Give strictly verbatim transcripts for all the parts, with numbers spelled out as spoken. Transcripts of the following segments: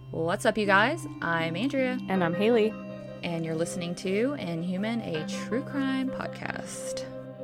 What's up, you guys? I'm Andrea. And I'm Haley. And you're listening to Inhuman, a true crime podcast.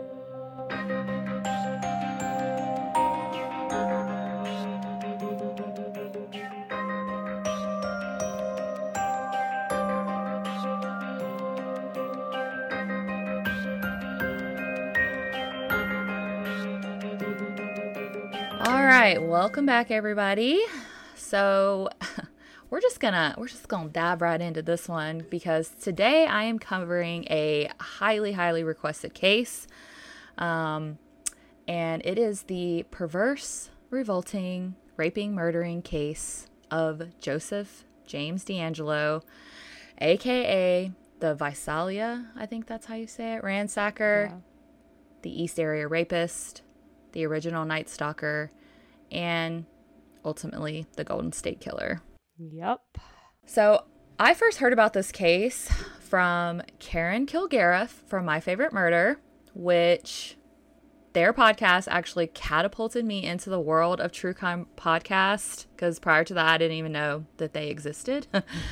All right, welcome back, everybody. So we're just gonna we're just gonna dive right into this one because today I am covering a highly highly requested case, um, and it is the perverse, revolting, raping, murdering case of Joseph James DeAngelo, aka the Visalia, I think that's how you say it, ransacker, yeah. The East Area Rapist, the original Night Stalker, and ultimately the Golden State Killer. Yep. So I first heard about this case from Karen Kilgariff from My Favorite Murder, which their podcast actually catapulted me into the world of true crime podcast, because prior to that I didn't even know that they existed.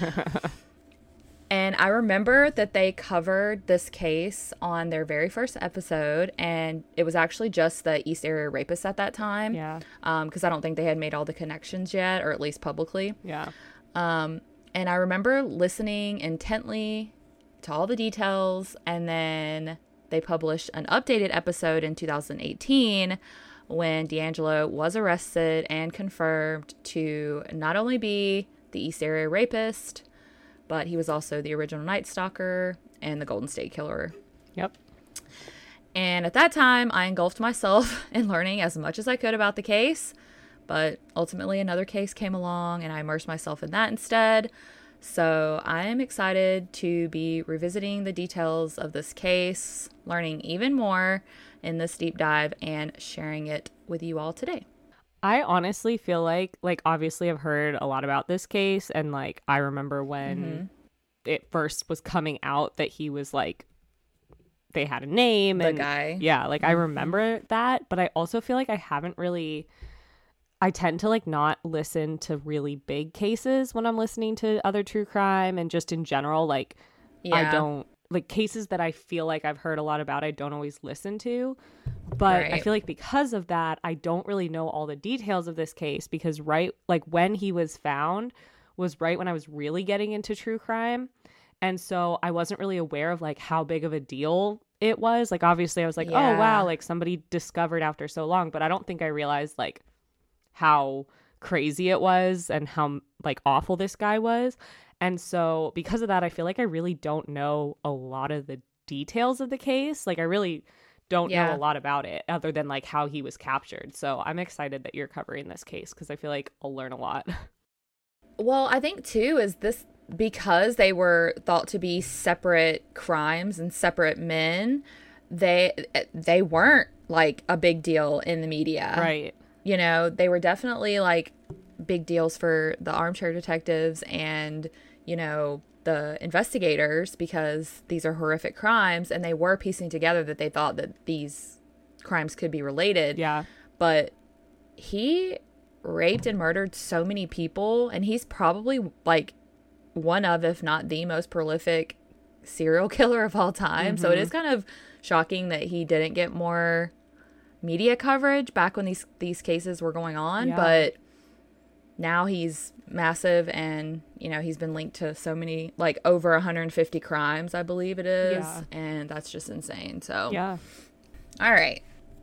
And I remember that they covered this case on their very first episode, and it was actually just the East Area Rapist at that time. Yeah. Um, because I don't think they had made all the connections yet, or at least publicly. Yeah. Um, and I remember listening intently to all the details, and then they published an updated episode in two thousand eighteen when DeAngelo was arrested and confirmed to not only be the East Area Rapist, but he was also the original Night Stalker and the Golden State Killer. Yep. And at that time, I engulfed myself in learning as much as I could about the case. But ultimately, another case came along, and I immersed myself in that instead. So I am excited to be revisiting the details of this case, learning even more in this deep dive, and sharing it with you all today. I honestly feel like, like, obviously I've heard a lot about this case, and, like, I remember when mm-hmm. it first was coming out that he was, like, they had a name. The and guy. Yeah, like, mm-hmm. I remember that, but I also feel like I haven't really, I tend to, like, not listen to really big cases when I'm listening to other true crime, and just in general, like, yeah. I don't, like, cases that I feel like I've heard a lot about, I don't always listen to. But right. I feel like because of that, I don't really know all the details of this case, because right, like, when he was found was right when I was really getting into true crime. And so I wasn't really aware of, like, how big of a deal it was. Like, obviously I was like, yeah. oh, wow, like, somebody discovered after so long. But I don't think I realized, like, how crazy it was and how, like, awful this guy was. And so because of that, I feel like I really don't know a lot of the details of the case. Like, I really don't yeah. know a lot about it other than, like, how he was captured. So I'm excited that you're covering this case, because I feel like I'll learn a lot. Well, I think too is this, because they were thought to be separate crimes and separate men, they they weren't, like, a big deal in the media. Right. You know, they were definitely, like, big deals for the armchair detectives and, you know, the investigators, because these are horrific crimes, and they were piecing together that they thought that these crimes could be related. Yeah. But he raped and murdered so many people, and he's probably, like, one of, if not the most prolific serial killer of all time. Mm-hmm. So it is kind of shocking that he didn't get more media coverage back when these these cases were going on. Yeah. But now he's massive, and, you know, he's been linked to so many, like, over one hundred fifty crimes, I believe it is. Yeah. And that's just insane. So, yeah. All right.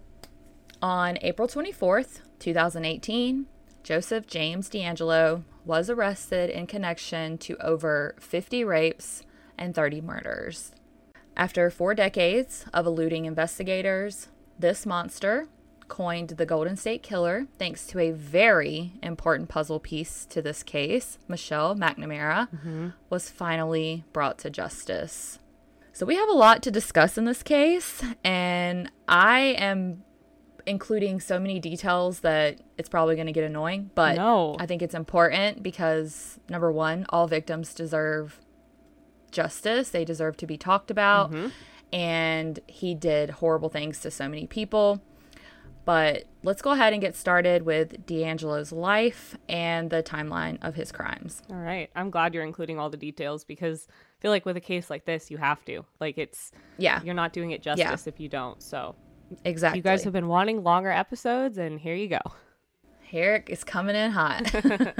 On April twenty-fourth, twenty eighteen, Joseph James DeAngelo was arrested in connection to over fifty rapes and thirty murders. After four decades of eluding investigators, this monster, coined the Golden State Killer thanks to a very important puzzle piece to this case, Michelle McNamara, mm-hmm. was finally brought to justice. So we have a lot to discuss in this case, and I am including so many details that it's probably going to get annoying, but no. I think it's important because, number one, all victims deserve justice. They deserve to be talked about, mm-hmm. and he did horrible things to so many people. But let's go ahead and get started with DeAngelo's life and the timeline of his crimes. All right. I'm glad you're including all the details because I feel like with a case like this, you have to. Like it's, yeah, you're not doing it justice yeah. if you don't. So exactly. You guys have been wanting longer episodes, and here you go. Here it's coming in hot.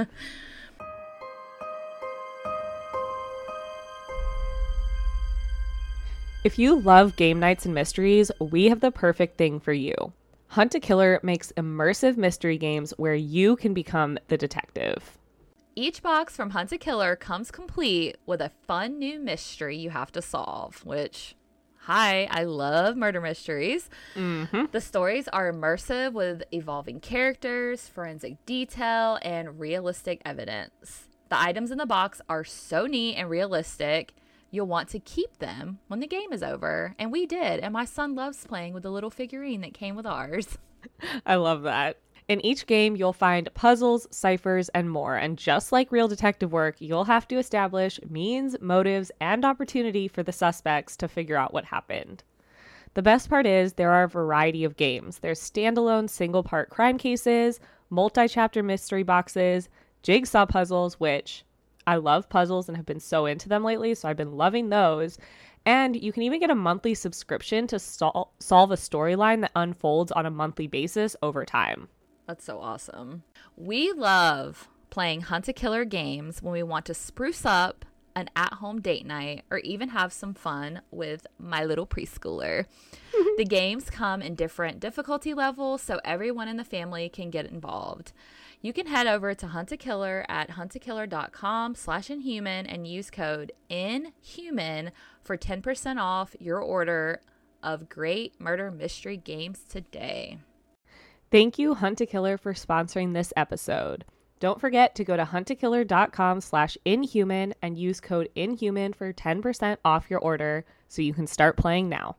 If you love game nights and mysteries, we have the perfect thing for you. Hunt a Killer makes immersive mystery games where you can become the detective. Each box from Hunt a Killer comes complete with a fun new mystery you have to solve, which, hi, I love murder mysteries. Mm-hmm. The stories are immersive with evolving characters, forensic detail, and realistic evidence. The items in the box are so neat and realistic, you'll want to keep them when the game is over. And we did. And my son loves playing with the little figurine that came with ours. I love that. In each game, you'll find puzzles, ciphers, and more. And just like real detective work, you'll have to establish means, motives, and opportunity for the suspects to figure out what happened. The best part is there are a variety of games. There's standalone single-part crime cases, multi-chapter mystery boxes, jigsaw puzzles, which I love puzzles and have been so into them lately, so I've been loving those. And you can even get a monthly subscription to sol- solve a storyline that unfolds on a monthly basis over time. That's so awesome. We love playing Hunt a Killer games when we want to spruce up an at-home date night or even have some fun with my little preschooler. The games come in different difficulty levels, so everyone in the family can get involved. You can head over to Hunt a Killer at huntakiller.com slash inhuman and use code INHUMAN for ten percent off your order of great murder mystery games today. Thank you, Hunt a Killer, for sponsoring this episode. Don't forget to go to huntakiller.com slash inhuman and use code INHUMAN for ten percent off your order so you can start playing now.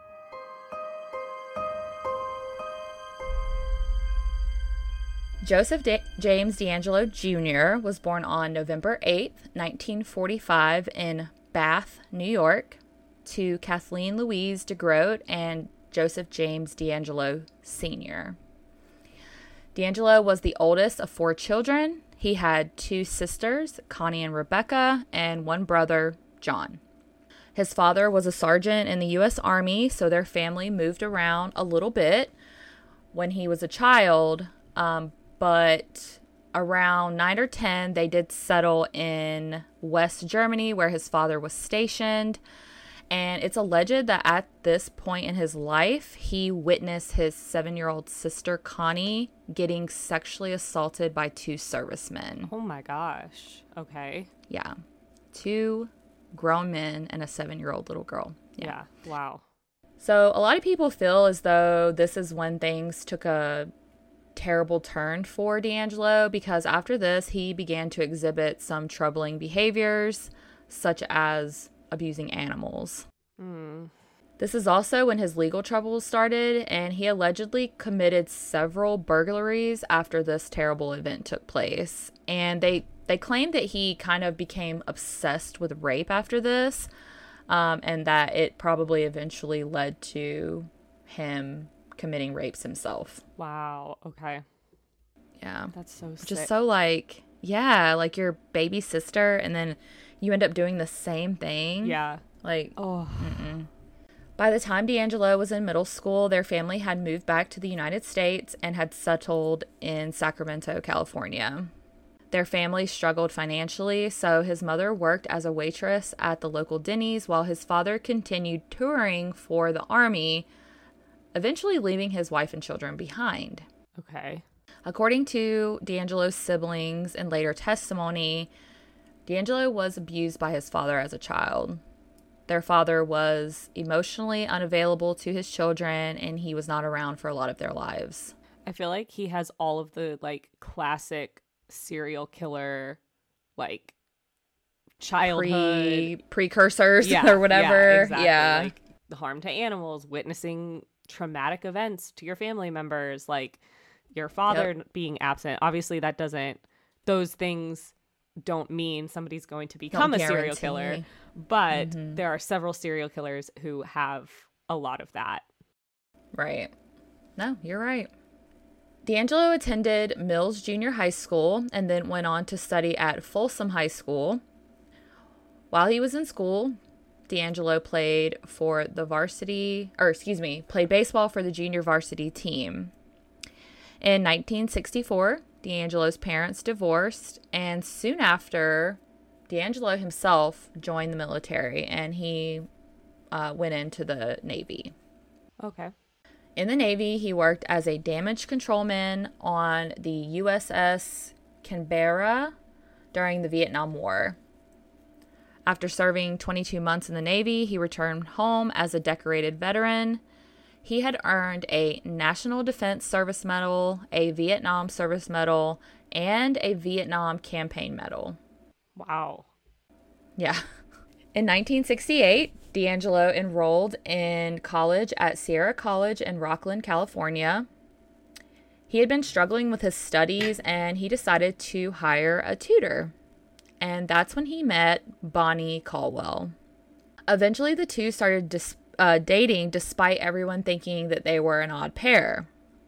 Joseph De- James DeAngelo Junior was born on November eighth, nineteen forty-five in Bath, New York, to Kathleen Louise DeGroat and Joseph James DeAngelo Senior DeAngelo was the oldest of four children. He had two sisters, Connie and Rebecca, and one brother, John. His father was a sergeant in the U S Army, so their family moved around a little bit when he was a child, um, but around nine or ten, they did settle in West Germany where his father was stationed. And it's alleged that at this point in his life, he witnessed his seven-year-old sister, Connie, getting sexually assaulted by two servicemen. Oh my gosh. Okay. Yeah. Two grown men and a seven-year-old little girl. Yeah. yeah. Wow. So a lot of people feel as though this is when things took a terrible turn for DeAngelo, because after this, he began to exhibit some troubling behaviors, such as abusing animals. Mm. This is also when his legal troubles started, and he allegedly committed several burglaries after this terrible event took place. And they they claimed that he kind of became obsessed with rape after this, um, and that it probably eventually led to him committing rapes himself. Wow. Okay. Yeah. That's so sick. Just so like, yeah, like your baby sister, and then you end up doing the same thing. Yeah. Like, oh. Mm-mm. By the time DeAngelo was in middle school, their family had moved back to the United States and had settled in Sacramento, California. Their family struggled financially, so his mother worked as a waitress at the local Denny's while his father continued touring for the Army, eventually leaving his wife and children behind. Okay. According to DeAngelo's siblings and later testimony, DeAngelo was abused by his father as a child. Their father was emotionally unavailable to his children, and he was not around for a lot of their lives. I feel like he has all of the, like, classic serial killer, like, childhood. Pre- precursors yeah, or whatever. Yeah, exactly. Yeah. Like, the harm to animals, witnessing traumatic events to your family members, like, your father yep. being absent. Obviously, that doesn't, those things don't mean somebody's going to become don't a serial killer, but mm-hmm. there are several serial killers who have a lot of that. Right. No, you're right. DeAngelo attended Mills Junior High School and then went on to study at Folsom High School. While he was in school, DeAngelo played for the varsity, or excuse me, played baseball for the junior varsity team. In nineteen sixty-four, DeAngelo's parents divorced, and soon after, DeAngelo himself joined the military, and he uh, went into the Navy. Okay. In the Navy, he worked as a damage controlman on the U S S Canberra during the Vietnam War. After serving twenty-two months in the Navy, he returned home as a decorated veteran. He had earned a National Defense Service Medal, a Vietnam Service Medal, and a Vietnam Campaign Medal. Wow. Yeah. In nineteen sixty-eight, DeAngelo enrolled in college at Sierra College in Rocklin, California. He had been struggling with his studies, and he decided to hire a tutor. And that's when he met Bonnie Caldwell. Eventually, the two started dis- uh, dating despite everyone thinking that they were an odd pair.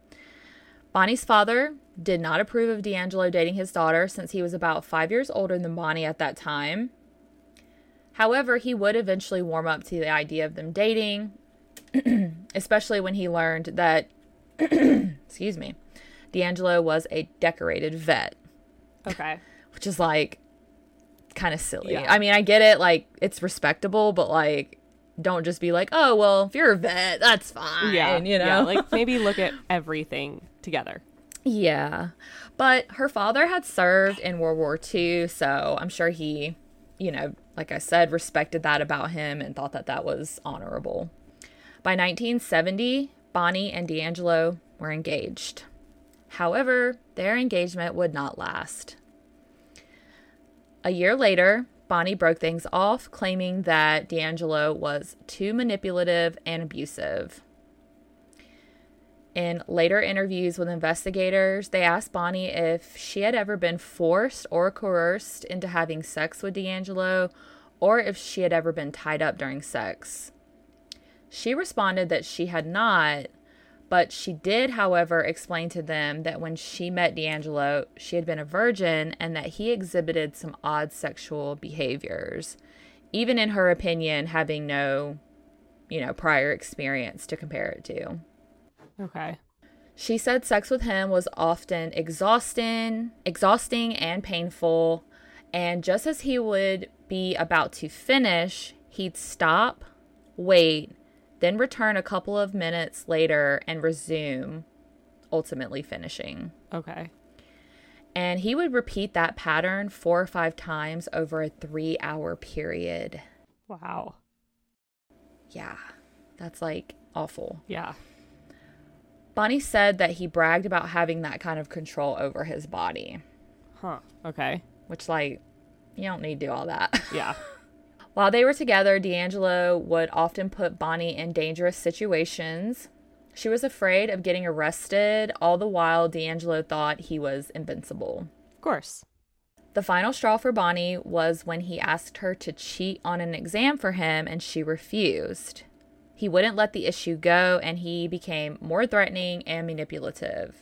Bonnie's father did not approve of DeAngelo dating his daughter since he was about five years older than Bonnie at that time. However, he would eventually warm up to the idea of them dating, especially when he learned that, excuse me, DeAngelo was a decorated vet. Okay. Which is like kind of silly. Yeah. I mean, I get it, like it's respectable, but like don't just be like, oh, well, if you're a vet, that's fine. Yeah. You know, yeah, like maybe look at everything together. Yeah. But her father had served in World War Two, so I'm sure he, you know, like I said, respected that about him and thought that that was honorable. By nineteen seventy, Bonnie and DeAngelo were engaged. However, their engagement would not last. A year later, Bonnie broke things off, claiming that DeAngelo was too manipulative and abusive. In later interviews with investigators, they asked Bonnie if she had ever been forced or coerced into having sex with DeAngelo, or if she had ever been tied up during sex. She responded that she had not, but she did, however, explain to them that when she met DeAngelo, she had been a virgin and that he exhibited some odd sexual behaviors, even in her opinion, having no, you know, prior experience to compare it to. Okay. She said sex with him was often exhausting, exhausting and painful, and just as he would be about to finish, he'd stop, wait, then return a couple of minutes later and resume, ultimately finishing. Okay. And he would repeat that pattern four or five times over a three-hour period. Wow. Yeah, that's like awful. Yeah. Bonnie said that he bragged about having that kind of control over his body. Huh. Okay. Which, like, you don't need to do all that. Yeah. While they were together, DeAngelo would often put Bonnie in dangerous situations. She was afraid of getting arrested, all the while DeAngelo thought he was invincible. Of course. The final straw for Bonnie was when he asked her to cheat on an exam for him, and she refused. He wouldn't let the issue go, and he became more threatening and manipulative.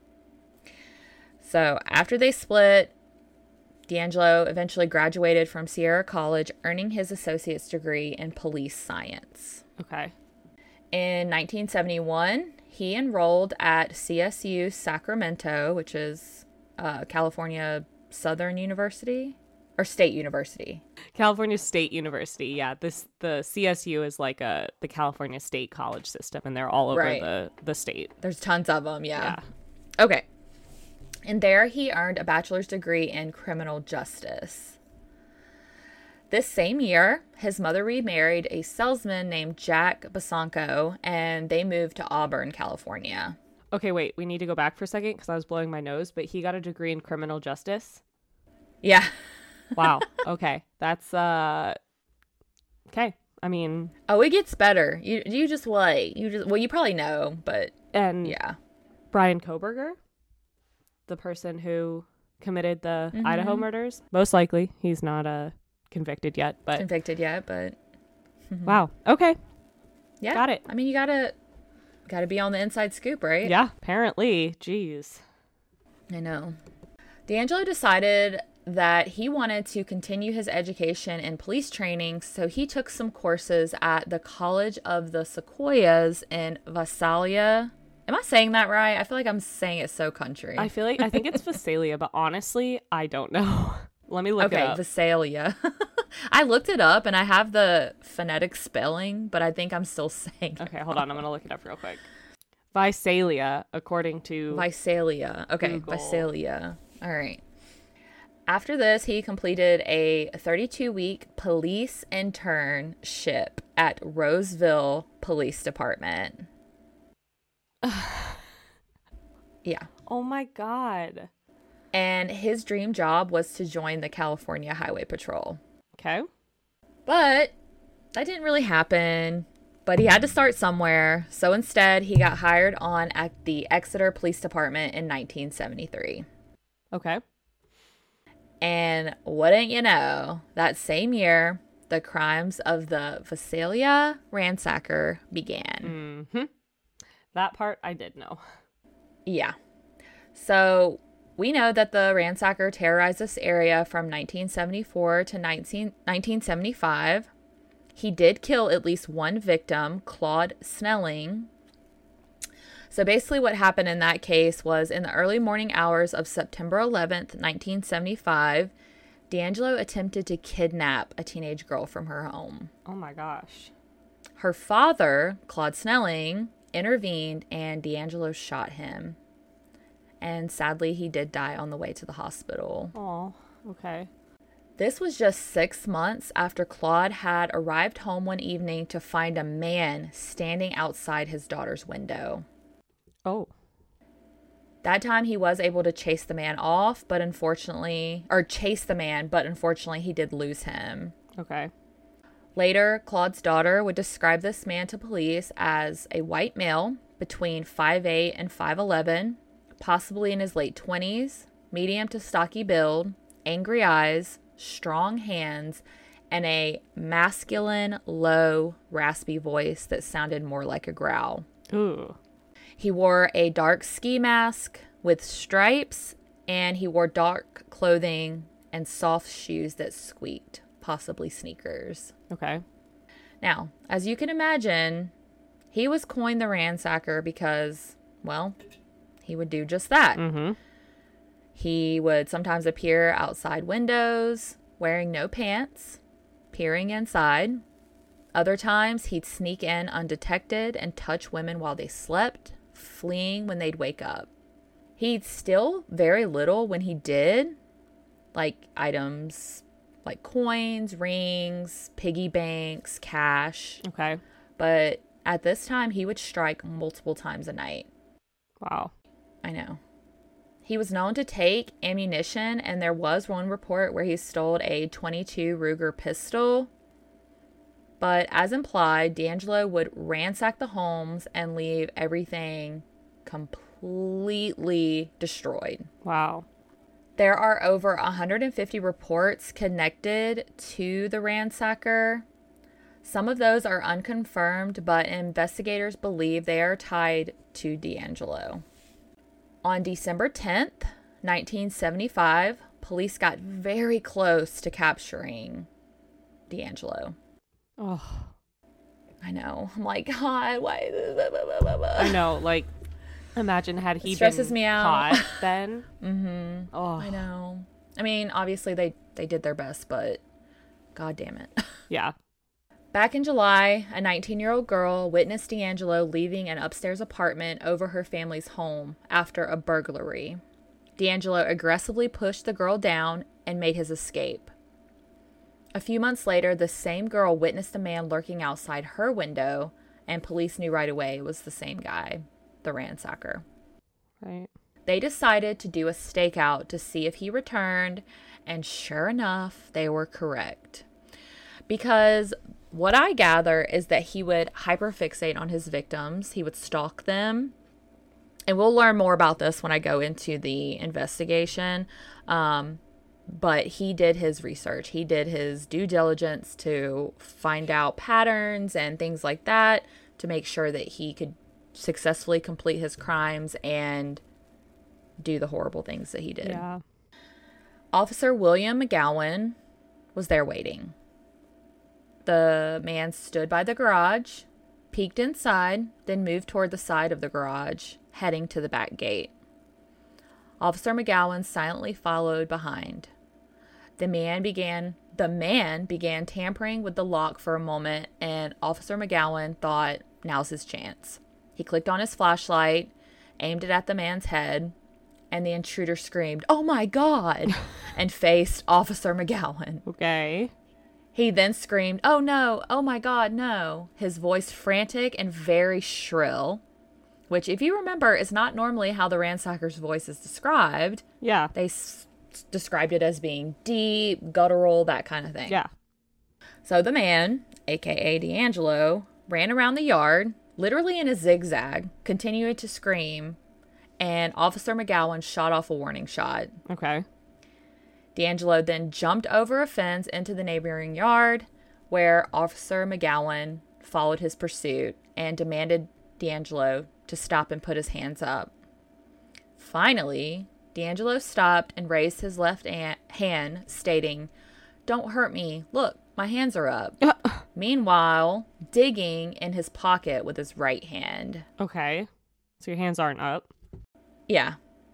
So after they split, DeAngelo eventually graduated from Sierra College, earning his associate's degree in police science. Okay. In nineteen seventy-one, he enrolled at C S U Sacramento, which is uh, California Southern University or State University. California State University. Yeah, this the C S U is like a the California State college system, and they're all over Right. the the state. There's tons of them, yeah. Yeah. Okay. And there he earned a bachelor's degree in criminal justice. This same year, his mother remarried a salesman named Jack Basanco, and they moved to Auburn, California. Okay, wait, we need to go back for a second because I was blowing my nose, but he got a degree in criminal justice. Yeah. Wow. Okay. That's uh okay. I mean, Oh, it gets better. You you just wait. You just well, you probably know, but and yeah. Brian Koberger, the person who committed the Mhm. Idaho murders, most likely he's not uh convicted yet, but Convicted yet, but wow. Okay. yeah. Got it. I mean, you gotta Got to be on the inside scoop, right? Yeah, apparently. Jeez. I know. DeAngelo decided that he wanted to continue his education in police training, so he took some courses at the College of the Sequoias in Visalia. Am I saying that right? I feel like I'm saying it so country. I feel like, I think it's Visalia, but honestly, I don't know. Let me look okay, it up. Visalia. I looked it up and I have the phonetic spelling, but I think I'm still saying it Okay, hold on. I'm going to look it up real quick. Visalia, according to Visalia. Okay, Google. Visalia. All right. After this, he completed a thirty-two week police internship at Roseville Police Department. Yeah. Oh my God. And his dream job was to join the California Highway Patrol. Okay. But that didn't really happen. But he had to start somewhere. So instead, he got hired on at the Exeter Police Department in nineteen seventy-three. Okay. And wouldn't you know, that same year, the crimes of the Visalia ransacker began. Mm-hmm. That part I did know. Yeah. So we know that the ransacker terrorized this area from nineteen seventy-four to nineteen seventy-five. He did kill at least one victim, Claude Snelling. So basically what happened in that case was in the early morning hours of September eleventh, nineteen seventy-five, DeAngelo attempted to kidnap a teenage girl from her home. Oh my gosh. Her father, Claude Snelling, intervened and DeAngelo shot him. And sadly, he did die on the way to the hospital. Oh, okay. This was just six months after Claude had arrived home one evening to find a man standing outside his daughter's window. Oh. That time he was able to chase the man off, but unfortunately, or chase the man, but unfortunately he did lose him. Okay. Later, Claude's daughter would describe this man to police as a white male between five eight and five eleven, possibly in his late twenties, medium to stocky build, angry eyes, strong hands, and a masculine, low, raspy voice that sounded more like a growl. Ooh. He wore a dark ski mask with stripes, and he wore dark clothing and soft shoes that squeaked, possibly sneakers. Okay. Now, as you can imagine, he was coined the ransacker because, well, he would do just that. Mm-hmm. He would sometimes appear outside windows, wearing no pants, peering inside. Other times, he'd sneak in undetected and touch women while they slept, fleeing when they'd wake up. He'd steal very little when he did, like items like coins, rings, piggy banks, cash. Okay. But at this time, he would strike multiple times a night. Wow. I know. He was known to take ammunition, and there was one report where he stole a twenty-two Ruger pistol. But as implied, DeAngelo would ransack the homes and leave everything completely destroyed. Wow. There are over one hundred fifty reports connected to the ransacker. Some of those are unconfirmed, but investigators believe they are tied to DeAngelo. On December tenth, nineteen seventy-five, police got very close to capturing DeAngelo. Oh. I know. I'm like, God, why? I know, like, imagine had he It stresses been me out. caught then. Mm-hmm. Oh. I know. I mean, obviously they, they did their best, but God damn it. Yeah. Back in July, a nineteen-year-old girl witnessed DeAngelo leaving an upstairs apartment over her family's home after a burglary. DeAngelo aggressively pushed the girl down and made his escape. A few months later, the same girl witnessed a man lurking outside her window, and police knew right away it was the same guy, the ransacker. Right. They decided to do a stakeout to see if he returned, and sure enough, they were correct. Because what I gather is that he would hyperfixate on his victims. He would stalk them. And we'll learn more about this when I go into the investigation. Um, but he did his research. He did his due diligence to find out patterns and things like that to make sure that he could successfully complete his crimes and do the horrible things that he did. Yeah. Officer William McGowan was there waiting. The man stood by the garage, peeked inside, then moved toward the side of the garage, heading to the back gate. Officer McGowan silently followed behind. The man began the man began tampering with the lock for a moment, and Officer McGowan thought, now's his chance. He clicked on his flashlight, aimed it at the man's head, and the intruder screamed, "Oh my God!" and faced Officer McGowan. Okay. He then screamed, "Oh no, oh my God, no," his voice frantic and very shrill, which, if you remember, is not normally how the ransacker's voice is described. Yeah. They s- described it as being deep, guttural, that kind of thing. Yeah. So the man, aka D'Angelo, ran around the yard, literally in a zigzag, continuing to scream, and Officer McGowan shot off a warning shot. Okay. D'Angelo then jumped over a fence into the neighboring yard, where Officer McGowan followed his pursuit and demanded D'Angelo to stop and put his hands up. Finally, D'Angelo stopped and raised his left an- hand, stating, "Don't hurt me. Look, my hands are up." Meanwhile, digging in his pocket with his right hand. Okay. So your hands aren't up. Yeah.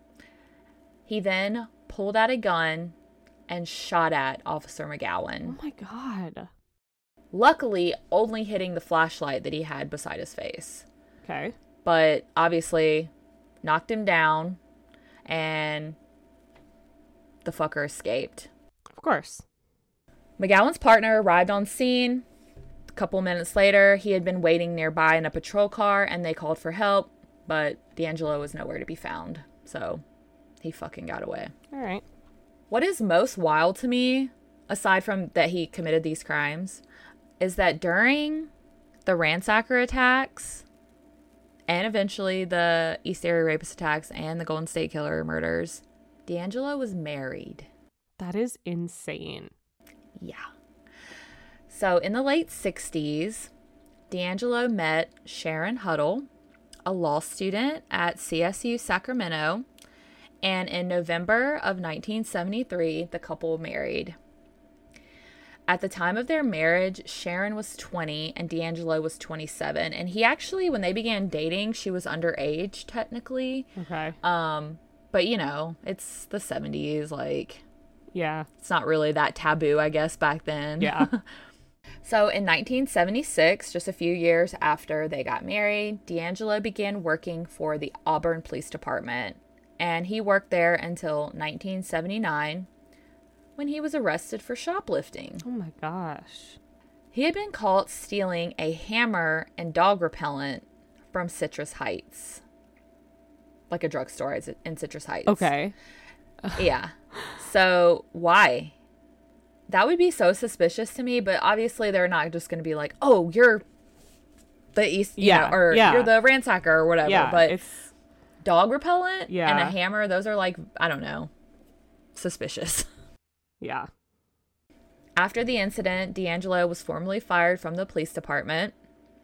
He then pulled out a gun and shot at Officer McGowan. Oh my God. Luckily, only hitting the flashlight that he had beside his face. Okay. But obviously, knocked him down, and the fucker escaped. Of course. McGowan's partner arrived on scene. A couple minutes later, he had been waiting nearby in a patrol car, and they called for help, but D'Angelo was nowhere to be found. So, he fucking got away. All right. What is most wild to me, aside from that he committed these crimes, is that during the ransacker attacks and eventually the East Area Rapist attacks and the Golden State Killer murders, D'Angelo was married. That is insane. Yeah. So in the late sixties, D'Angelo met Sharon Huddle, a law student at C S U Sacramento, and in November of nineteen seventy-three, the couple married. At the time of their marriage, Sharon was twenty and D'Angelo was twenty-seven. And he actually, when they began dating, she was underage, technically. Okay. Um, but, you know, it's the seventies. Like, Yeah. it's not really that taboo, I guess, back then. Yeah. So in nineteen seventy-six, just a few years after they got married, D'Angelo began working for the Auburn Police Department. And he worked there until nineteen seventy-nine, when he was arrested for shoplifting. Oh my gosh. He had been caught stealing a hammer and dog repellent from Citrus Heights. Like a drugstore in Citrus Heights. Okay. Yeah. So, why? That would be so suspicious to me, but obviously they're not just going to be like, "Oh, you're the East, you Yeah, know, or yeah. you're the ransacker or whatever." Yeah, but it's dog repellent Yeah. and a hammer, those are like, I don't know, suspicious. yeah. After the incident, D'Angelo was formally fired from the police department.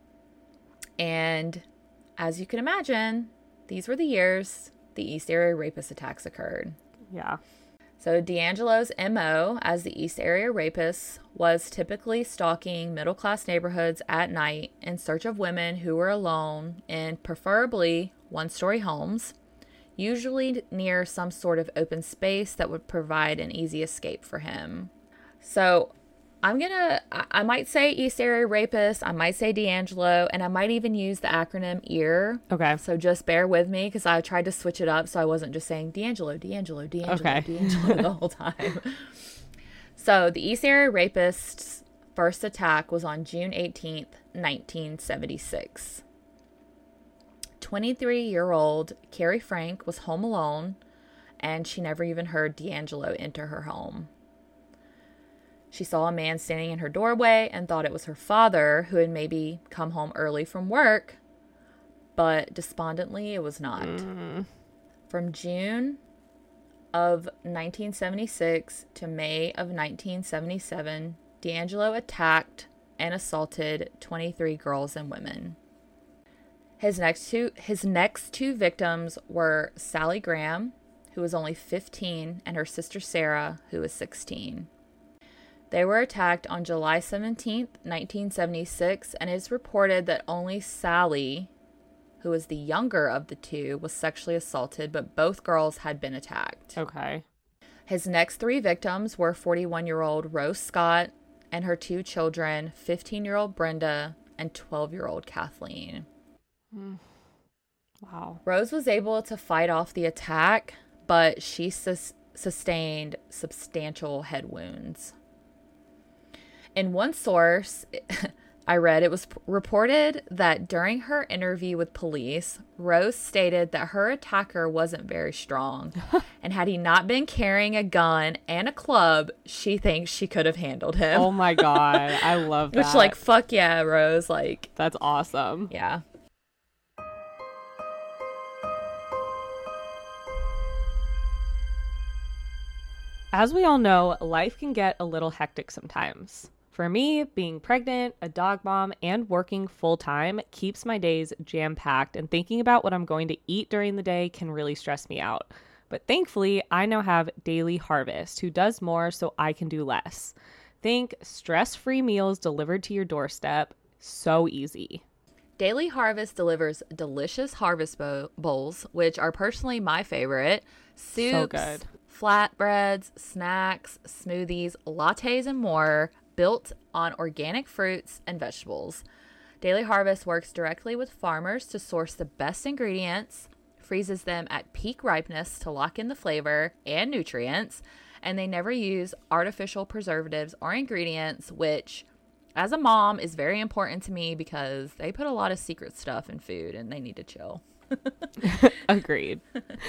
And as you can imagine, these were the years the East Area Rapist attacks occurred. Yeah. So D'Angelo's M O as the East Area Rapist was typically stalking middle-class neighborhoods at night in search of women who were alone in preferably one-story homes, usually near some sort of open space that would provide an easy escape for him. So I'm gonna, I, I might say East Area Rapist, I might say D'Angelo, and I might even use the acronym EAR. Okay. So just bear with me, because I tried to switch it up so I wasn't just saying D'Angelo, D'Angelo, D'Angelo, Okay. D'Angelo the whole time. So the East Area Rapist's first attack was on June eighteenth, nineteen seventy-six. twenty-three-year-old Carrie Frank was home alone, and she never even heard D'Angelo enter her home. She saw a man standing in her doorway and thought it was her father, who had maybe come home early from work, but despondently it was not. Mm. From June of nineteen seventy-six to May of nineteen seventy-seven, D'Angelo attacked and assaulted twenty-three girls and women. His next two his next two victims were Sally Graham, who was only fifteen, and her sister Sarah, who was sixteen. They were attacked on July seventeenth, nineteen seventy-six, and it's reported that only Sally, who was the younger of the two, was sexually assaulted, but both girls had been attacked. Okay. His next three victims were forty-one-year-old Rose Scott and her two children, fifteen-year-old Brenda and twelve-year-old Kathleen. Mm. Wow. Rose was able to fight off the attack, but she sus- sustained substantial head wounds. In one source I read, it was p- reported that during her interview with police, Rose stated that her attacker wasn't very strong, and had he not been carrying a gun and a club, she thinks she could have handled him. Oh my God. I love that. Which, like, fuck yeah, Rose. Like, that's awesome. Yeah. As we all know, life can get a little hectic sometimes. For me, being pregnant, a dog mom, and working full-time keeps my days jam-packed, and thinking about what I'm going to eat during the day can really stress me out. But thankfully, I now have Daily Harvest, who does more so I can do less. Think stress-free meals delivered to your doorstep. So easy. Daily Harvest delivers delicious harvest bo- bowls, which are personally my favorite. Soups, So good. flatbreads, snacks, smoothies, lattes, and more, built on organic fruits and vegetables. Daily Harvest works directly with farmers to source the best ingredients, freezes them at peak ripeness to lock in the flavor and nutrients, and they never use artificial preservatives or ingredients, which, as a mom, is very important to me because they put a lot of secret stuff in food and they need to chill. Agreed.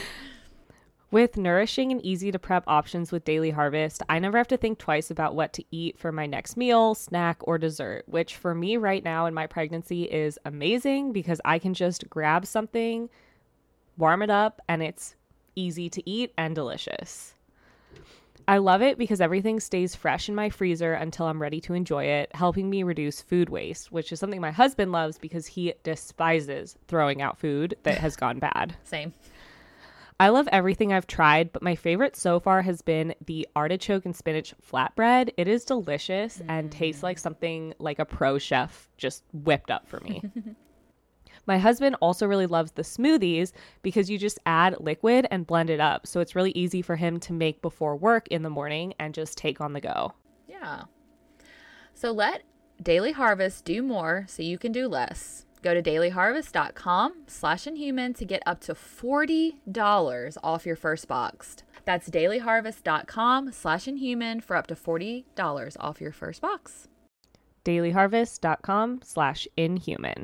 With nourishing and easy to prep options with Daily Harvest, I never have to think twice about what to eat for my next meal, snack, or dessert, which for me right now in my pregnancy is amazing because I can just grab something, warm it up, and it's easy to eat and delicious. I love it because everything stays fresh in my freezer until I'm ready to enjoy it, helping me reduce food waste, which is something my husband loves because he despises throwing out food that has gone bad. Same. I love everything I've tried, but my favorite so far has been the artichoke and spinach flatbread. It is delicious mm. and tastes like something like a pro chef just whipped up for me. My husband also really loves the smoothies because you just add liquid and blend it up. So it's really easy for him to make before work in the morning and just take on the go. Yeah. So let Daily Harvest do more so you can do less. Go to dailyharvest.com slash inhuman to get up to forty dollars off your first box. That's dailyharvest.com slash inhuman for up to forty dollars off your first box. dailyharvest.com slash inhuman.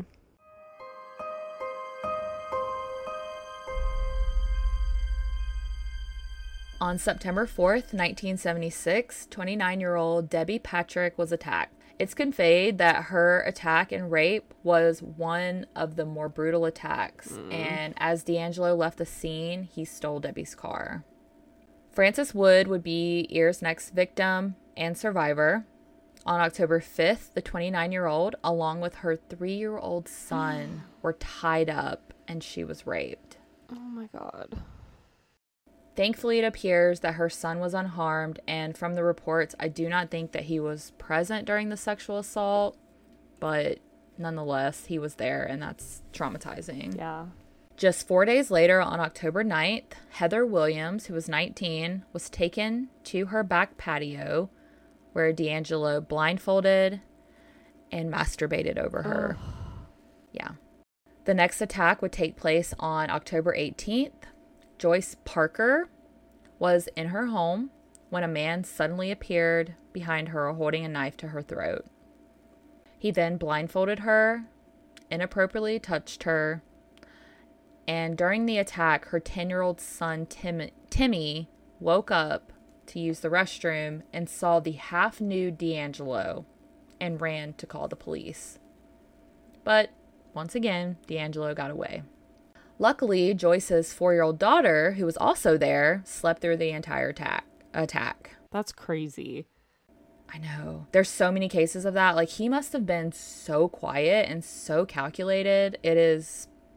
On September fourth, nineteen seventy-six, twenty-nine-year-old Debbie Patrick was attacked. It's conveyed that her attack and rape was one of the more brutal attacks, mm. and as DeAngelo left the scene, he stole Debbie's car. Frances Wood would be Ear's next victim and survivor. On October fifth, the twenty-nine-year-old, along with her three-year-old son, were tied up, and she was raped. Oh my God. Thankfully, it appears that her son was unharmed, and from the reports, I do not think that he was present during the sexual assault, but nonetheless, he was there, and that's traumatizing. Yeah. Just four days later, on October ninth, Heather Williams, who was nineteen, was taken to her back patio, where DeAngelo blindfolded and masturbated over her. Oh. Yeah. The next attack would take place on October eighteenth. Joyce Parker was in her home when a man suddenly appeared behind her holding a knife to her throat. He then blindfolded her, inappropriately touched her, and during the attack, her ten-year-old son Tim- Timmy woke up to use the restroom and saw the half-nude DeAngelo and ran to call the police. But once again, DeAngelo got away. Luckily, Joyce's four-year-old daughter, who was also there, slept through the entire attack. attack. That's crazy. I know. There's so many cases of that. Like, he must have been so quiet and so calculated. It is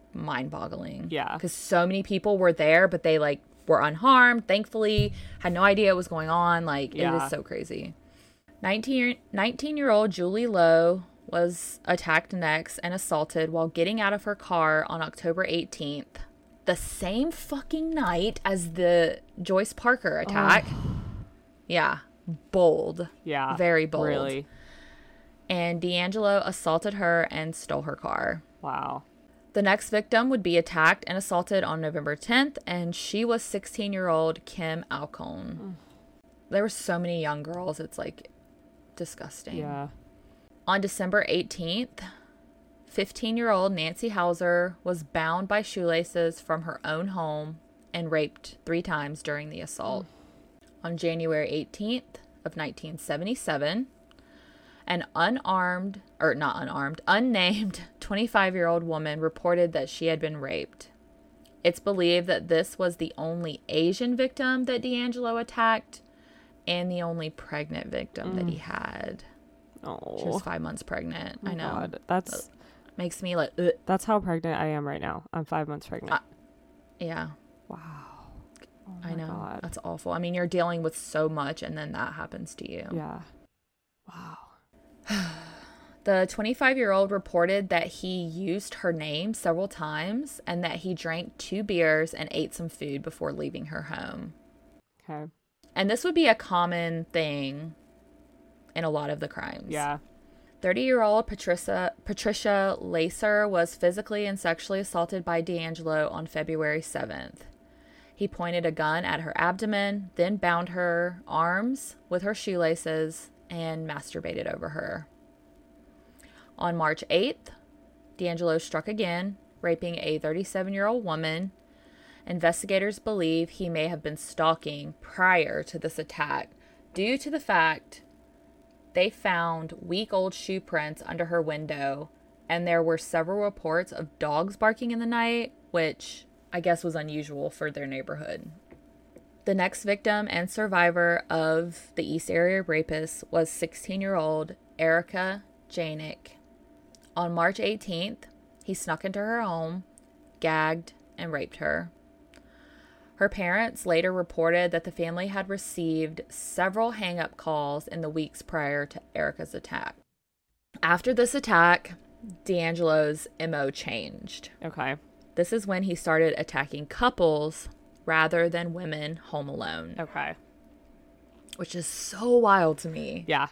mind-boggling. Yeah. Because so many people were there, but they, like, were unharmed, thankfully, had no idea what was going on. Like, Yeah. it is so crazy. nineteen, nineteen-year-old Julie Lowe was attacked next and assaulted while getting out of her car on October eighteenth, the same fucking night as the Joyce Parker attack. Oh. Yeah. Bold. Yeah. Very bold. Really. And DeAngelo assaulted her and stole her car. Wow. The next victim would be attacked and assaulted on November tenth, and she was sixteen-year-old Kim Alcone. Mm. There were so many young girls, it's, like, disgusting. Yeah. On December eighteenth, fifteen-year-old Nancy Hauser was bound by shoelaces from her own home and raped three times during the assault. Mm. On January eighteenth of nineteen seventy-seven, an unarmed, or not unarmed, unnamed twenty-five-year-old woman reported that she had been raped. It's believed that this was the only Asian victim that DeAngelo attacked and the only pregnant victim mm. that he had. Oh. She was five months pregnant. Oh I know. God. That's that makes me like, ugh. That's how pregnant I am right now. I'm five months pregnant. Uh, yeah. Wow. Oh I know. God. That's awful. I mean, you're dealing with so much and then that happens to you. Yeah. Wow. The twenty-five-year-old reported that he used her name several times and that he drank two beers and ate some food before leaving her home. Okay. And this would be a common thing in a lot of the crimes. Yeah. thirty-year-old Patricia Patricia Lacer was physically and sexually assaulted by DeAngelo on February seventh. He pointed a gun at her abdomen, then bound her arms with her shoelaces and masturbated over her. On March eighth, DeAngelo struck again, raping a thirty-seven-year-old woman. Investigators believe he may have been stalking prior to this attack due to the fact they found week-old shoe prints under her window, and there were several reports of dogs barking in the night, which I guess was unusual for their neighborhood. The next victim and survivor of the East Area rapist was sixteen-year-old Erica Janik. On March eighteenth, he snuck into her home, gagged, and raped her. Her parents later reported that the family had received several hang-up calls in the weeks prior to Erica's attack. After this attack, DeAngelo's M O changed. Okay. This is when he started attacking couples rather than women home alone. Okay. Which is so wild to me. Yeah.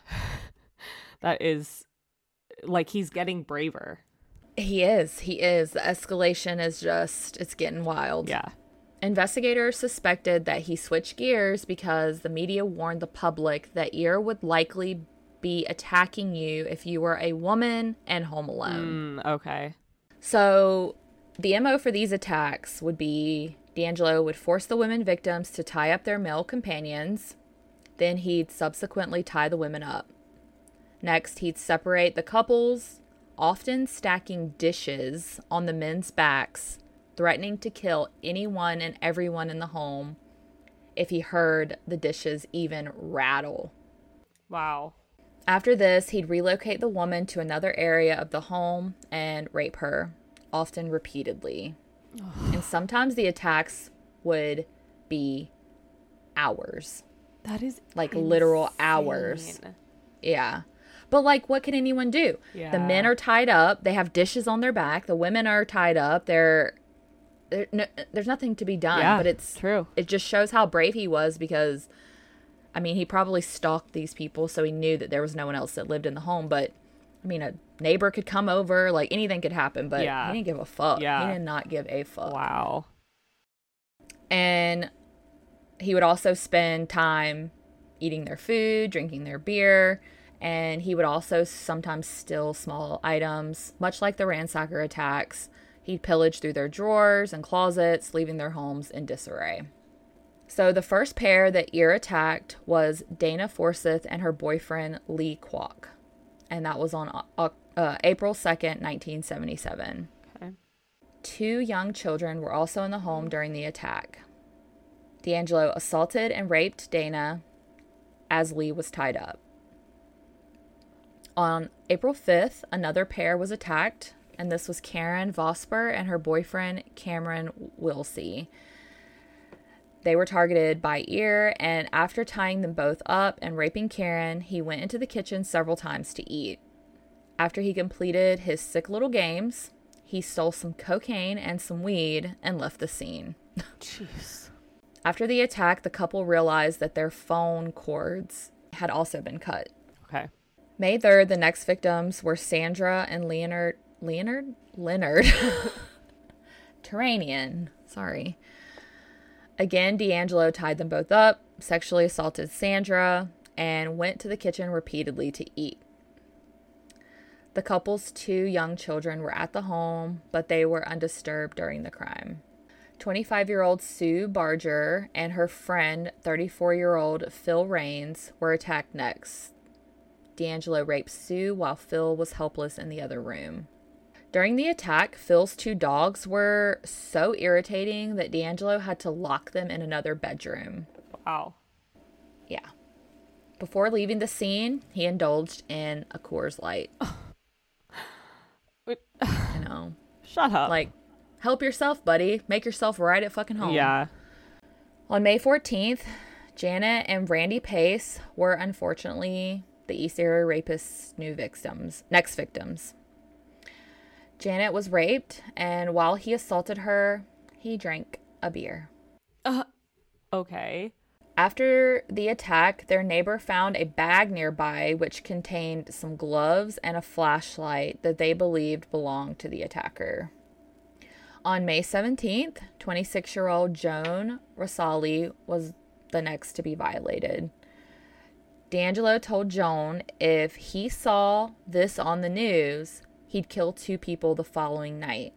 That is, like, he's getting braver. He is. He is. The escalation is just, it's getting wild. Yeah. Investigators suspected that he switched gears because the media warned the public that Ear would likely be attacking you if you were a woman and home alone. Mm, okay. So the M O for these attacks would be DeAngelo would force the women victims to tie up their male companions. Then he'd subsequently tie the women up. Next, he'd separate the couples, often stacking dishes on the men's backs, threatening to kill anyone and everyone in the home if he heard the dishes even rattle. Wow. After this, he'd relocate the woman to another area of the home and rape her, often repeatedly. And sometimes the attacks would be hours. That is like insane. Literal hours. Yeah. But, like, what can anyone do? Yeah. The men are tied up. They have dishes on their back. The women are tied up. They're, they're no, there's nothing to be done. Yeah, but it's true. It just shows how brave he was because, I mean, he probably stalked these people, so he knew that there was no one else that lived in the home. But, I mean, a neighbor could come over. Like, anything could happen. But yeah. he didn't give a fuck. Yeah. He did not give a fuck. Wow. And he would also spend time eating their food, drinking their beer, and he would also sometimes steal small items, much like the ransacker attacks. He'd pillage through their drawers and closets, leaving their homes in disarray. So the first pair that Ear attacked was Dana Forsyth and her boyfriend Lee Kwok, and that was on uh, uh, April second, nineteen seventy-seven. Okay. Two young children were also in the home during the attack. DeAngelo assaulted and raped Dana as Lee was tied up. On April fifth, another pair was attacked. and this was Karen Vosper and her boyfriend Cameron Wilsey. They were targeted by ear, and after tying them both up and raping Karen, he went into the kitchen several times to eat. After he completed his sick little games, he stole some cocaine and some weed and left the scene. Jeez. After the attack, the couple realized that their phone cords had also been cut. Okay. May third, the next victims were Sandra and Leonard, Leonard? Leonard. Turanian. Sorry. Again, D'Angelo tied them both up, sexually assaulted Sandra, and went to the kitchen repeatedly to eat. The couple's two young children were at the home, but they were undisturbed during the crime. twenty-five-year-old Sue Barger and her friend, thirty-four-year-old Phil Raines, were attacked next. D'Angelo raped Sue while Phil was helpless in the other room. During the attack, Phil's two dogs were so irritating that D'Angelo had to lock them in another bedroom. Wow. Yeah. Before leaving the scene, he indulged in a Coors Light. You know. Shut up. Like, help yourself, buddy. Make yourself right at fucking home. Yeah. On May fourteenth, Janet and Randy Pace were unfortunately the East Area Rapists' new victims, next victims. Janet was raped, and while he assaulted her, he drank a beer. Uh, okay. After the attack, their neighbor found a bag nearby which contained some gloves and a flashlight that they believed belonged to the attacker. On May seventeenth, twenty-six-year-old Joan Rosali was the next to be violated. D'Angelo told Joan if he saw this on the news, he'd kill two people the following night.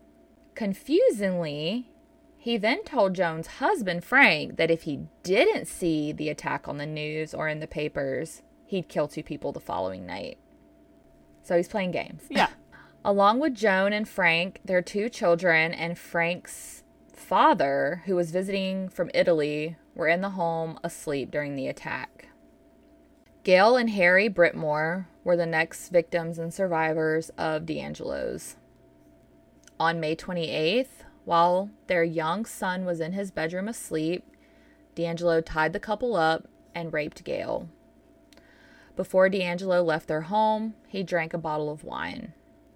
Confusingly, he then told Joan's husband, Frank, that if he didn't see the attack on the news or in the papers, he'd kill two people the following night. So he's playing games. Yeah. Along with Joan and Frank, their two children and Frank's father, who was visiting from Italy, were in the home asleep during the attack. Gail and Harry Britmore were the next victims and survivors of D'Angelo's. On May twenty-eighth, while their young son was in his bedroom asleep, D'Angelo tied the couple up and raped Gail. Before D'Angelo left their home, he drank a bottle of wine.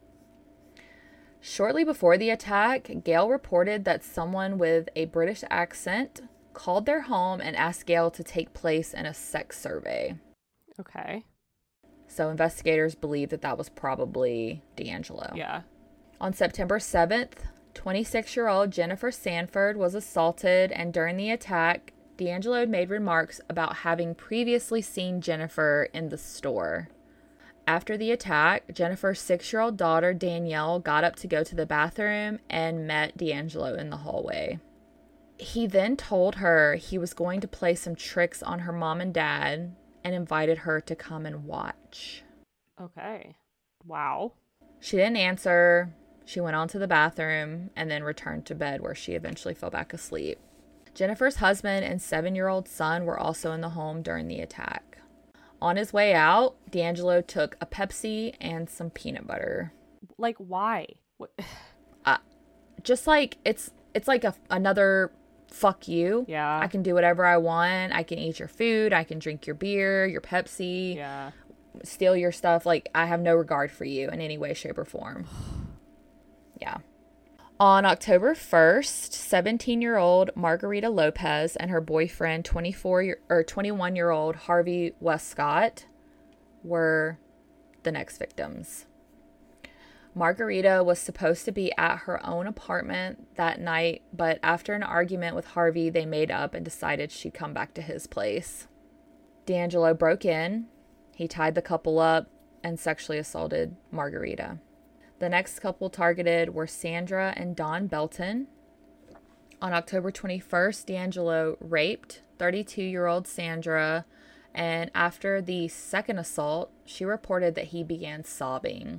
Shortly before the attack, Gail reported that someone with a British accent called their home and asked Gail to take place in a sex survey. Okay. So investigators believe that that was probably D'Angelo. Yeah. On September seventh, twenty-six-year-old Jennifer Sanford was assaulted, and during the attack, D'Angelo made remarks about having previously seen Jennifer in the store. After the attack, Jennifer's six-year-old daughter, Danielle, got up to go to the bathroom and met D'Angelo in the hallway. He then told her he was going to play some tricks on her mom and dad and invited her to come and watch. Okay. Wow. She didn't answer. She went on to the bathroom and then returned to bed, where she eventually fell back asleep. Jennifer's husband and seven-year-old son were also in the home during the attack. On his way out, D'Angelo took a Pepsi and some peanut butter. Like, why? What? Uh, just like, it's it's like a, another fuck you. Yeah. I can do whatever I want. I can eat your food. I can drink your beer, your Pepsi. Yeah. Steal your stuff. Like, I have no regard for you in any way, shape, or form. Yeah. On October first, seventeen-year-old Margarita Lopez and her boyfriend, twenty-four year, or twenty-one-year-old Harvey Westcott, were the next victims. Margarita was supposed to be at her own apartment that night, but after an argument with Harvey, they made up and decided she'd come back to his place. D'Angelo broke in. He tied the couple up and sexually assaulted Margarita. The next couple targeted were Sandra and Don Belton. On October twenty-first, D'Angelo raped thirty-two-year-old Sandra, and after the second assault, she reported that he began sobbing.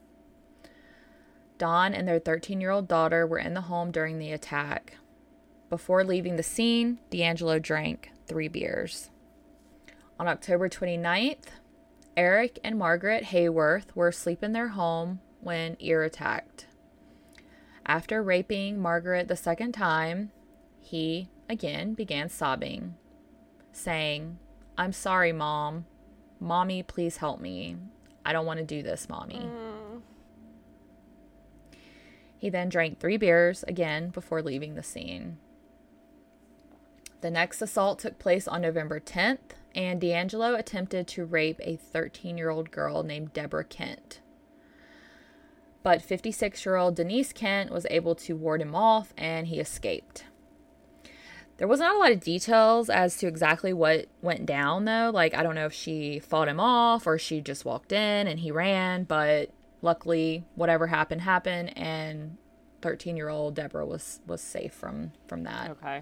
Don and their thirteen-year-old daughter were in the home during the attack. Before leaving the scene, D'Angelo drank three beers. On October twenty-ninth, Eric and Margaret Hayworth were asleep in their home when ear attacked. After raping Margaret the second time, he again began sobbing, saying, "I'm sorry, Mom. Mommy, please help me. I don't want to do this, Mommy." Mm. He then drank three beers again before leaving the scene. The next assault took place on November tenth, and DeAngelo attempted to rape a thirteen-year-old girl named Deborah Kent. But fifty-six-year-old Denise Kent was able to ward him off, and he escaped. There was not a lot of details as to exactly what went down, though. Like, I don't know if she fought him off or she just walked in and he ran, but luckily, whatever happened, happened, and thirteen-year-old Deborah was, was safe from, from that. Okay.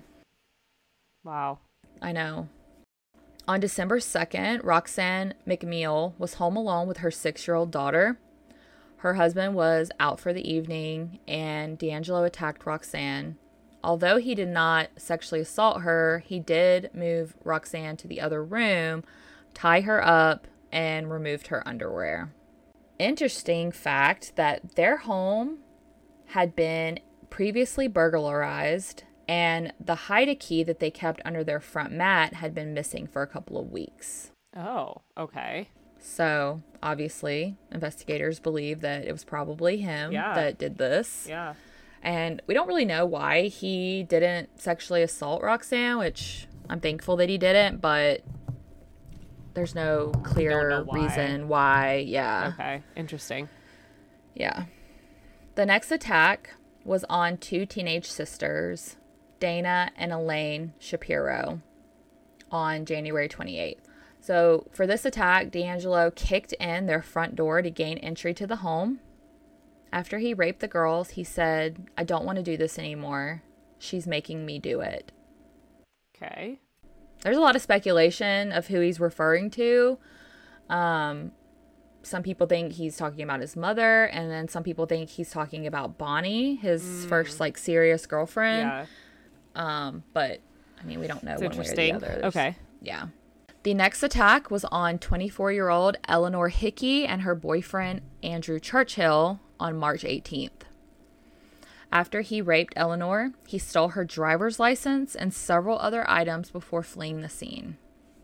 Wow. I know. On December second, Roxanne McMeal was home alone with her six-year-old daughter. Her husband was out for the evening, and DeAngelo attacked Roxanne. Although he did not sexually assault her, he did move Roxanne to the other room, tie her up, and removed her underwear. Interesting fact that their home had been previously burglarized, and the hide key that they kept under their front mat had been missing for a couple of weeks. Oh, okay. So, obviously, investigators believe that it was probably him yeah. that did this. Yeah. And we don't really know why he didn't sexually assault Roxanne, which I'm thankful that he didn't, but there's no clear why. reason why. Yeah. Okay. Interesting. Yeah. The next attack was on two teenage sisters, Dana and Elaine Shapiro, on January twenty-eighth. So for this attack, DeAngelo kicked in their front door to gain entry to the home. After he raped the girls, he said, "I don't want to do this anymore. She's making me do it." Okay. There's a lot of speculation of who he's referring to. Um, some people think he's talking about his mother, and then some people think he's talking about Bonnie, his mm. first, like, serious girlfriend. Yeah. Um, but, I mean, we don't know it's one interesting. way or the other. There's, okay. Yeah. The next attack was on twenty-four-year-old Eleanor Hickey and her boyfriend, Andrew Churchill, on March eighteenth. After he raped Eleanor, he stole her driver's license and several other items before fleeing the scene.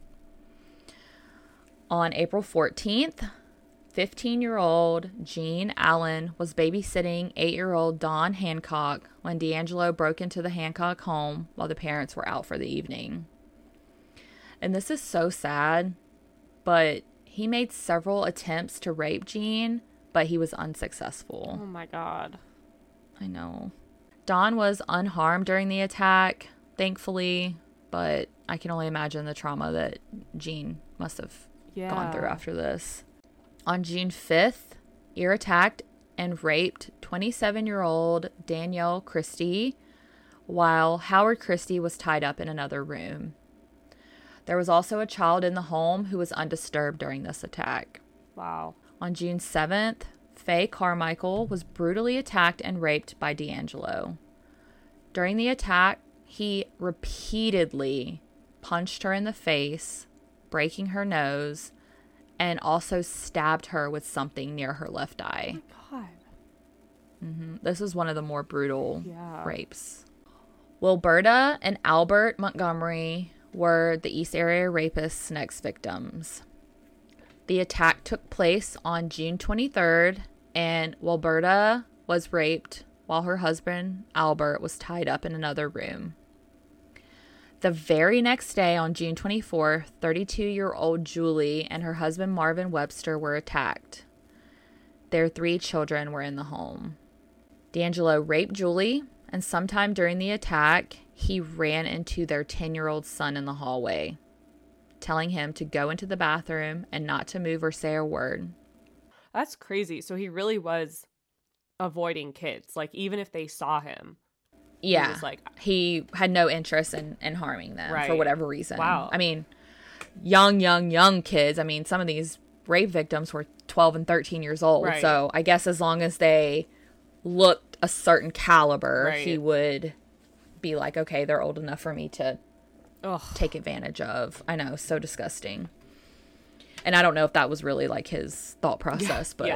On April fourteenth, fifteen-year-old Jean Allen was babysitting eight-year-old Dawn Hancock when DeAngelo broke into the Hancock home while the parents were out for the evening. And this is so sad, but he made several attempts to rape Jean, but he was unsuccessful. Oh my God. I know. Dawn was unharmed during the attack, thankfully, but I can only imagine the trauma that Jean must have yeah. gone through after this. On June fifth, ear attacked and raped twenty-seven-year-old Danielle Christie while Howard Christie was tied up in another room. There was also a child in the home who was undisturbed during this attack. Wow. On June seventh, Faye Carmichael was brutally attacked and raped by DeAngelo. During the attack, he repeatedly punched her in the face, breaking her nose, and also stabbed her with something near her left eye. Oh my God. Mm-hmm. This is one of the more brutal yeah. rapes. Wilberta and Albert Montgomery were the East Area Rapists' next victims. The attack took place on June twenty-third, and Wilberta was raped while her husband, Albert, was tied up in another room. The very next day, on June twenty-fourth, thirty-two-year-old Julie and her husband, Marvin Webster, were attacked. Their three children were in the home. DeAngelo raped Julie, and sometime during the attack, he ran into their ten-year-old son in the hallway, telling him to go into the bathroom and not to move or say a word. That's crazy. So he really was avoiding kids, like, even if they saw him. Yeah. He was like, he had no interest in, in harming them right. for whatever reason. Wow. I mean, young, young, young kids. I mean, some of these rape victims were twelve and thirteen years old. Right. So I guess as long as they looked a certain caliber, right. he would be like, okay, they're old enough for me to Ugh. take advantage of. I know, so disgusting. And I don't know if that was really like his thought process, yeah. but yeah.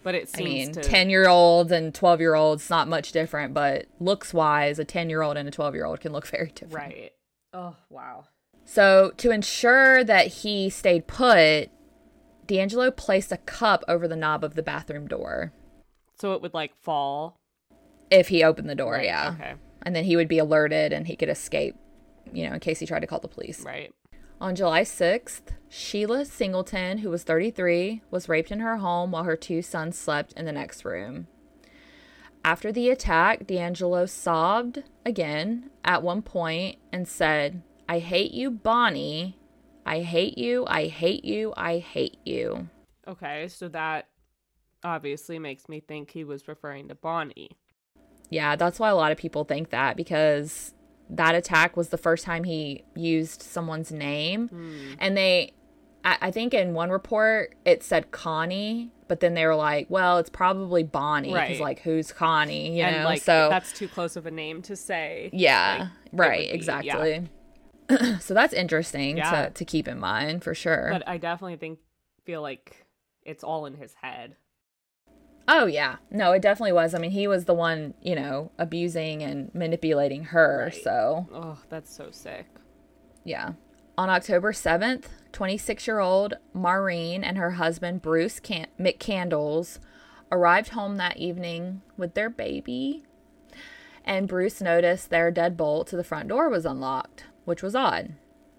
But it I seems mean, to... ten-year-olds and twelve-year-olds, not much different, but looks-wise, a ten-year-old and a twelve-year-old can look very different. Right. Oh, wow. So, to ensure that he stayed put, D'Angelo placed a cup over the knob of the bathroom door. So it would, like, fall? If he opened the door, Right, yeah. okay. And then he would be alerted and he could escape, you know, in case he tried to call the police. Right. On July sixth, Sheila Singleton, who was thirty-three, was raped in her home while her two sons slept in the next room. After the attack, D'Angelo sobbed again at one point and said, "I hate you, Bonnie. I hate you, I hate you, I hate you." Okay, so that obviously makes me think he was referring to Bonnie. Yeah, that's why a lot of people think that, because that attack was the first time he used someone's name. Mm. And they, I, I think in one report, it said Connie, but then they were like, well, it's probably Bonnie. Because, right. like, who's Connie, you and, know? Like, so that's too close of a name to say. Yeah, like, right, be, exactly. Yeah. So that's interesting yeah. to, to keep in mind, for sure. But I definitely think, feel like it's all in his head. Oh, yeah. No, it definitely was. I mean, he was the one, you know, abusing and manipulating her, right. so. Oh, that's so sick. Yeah. On October seventh, twenty-six-year-old Maureen and her husband, Bruce Can- McCandles, arrived home that evening with their baby, and Bruce noticed their deadbolt to the front door was unlocked, which was odd.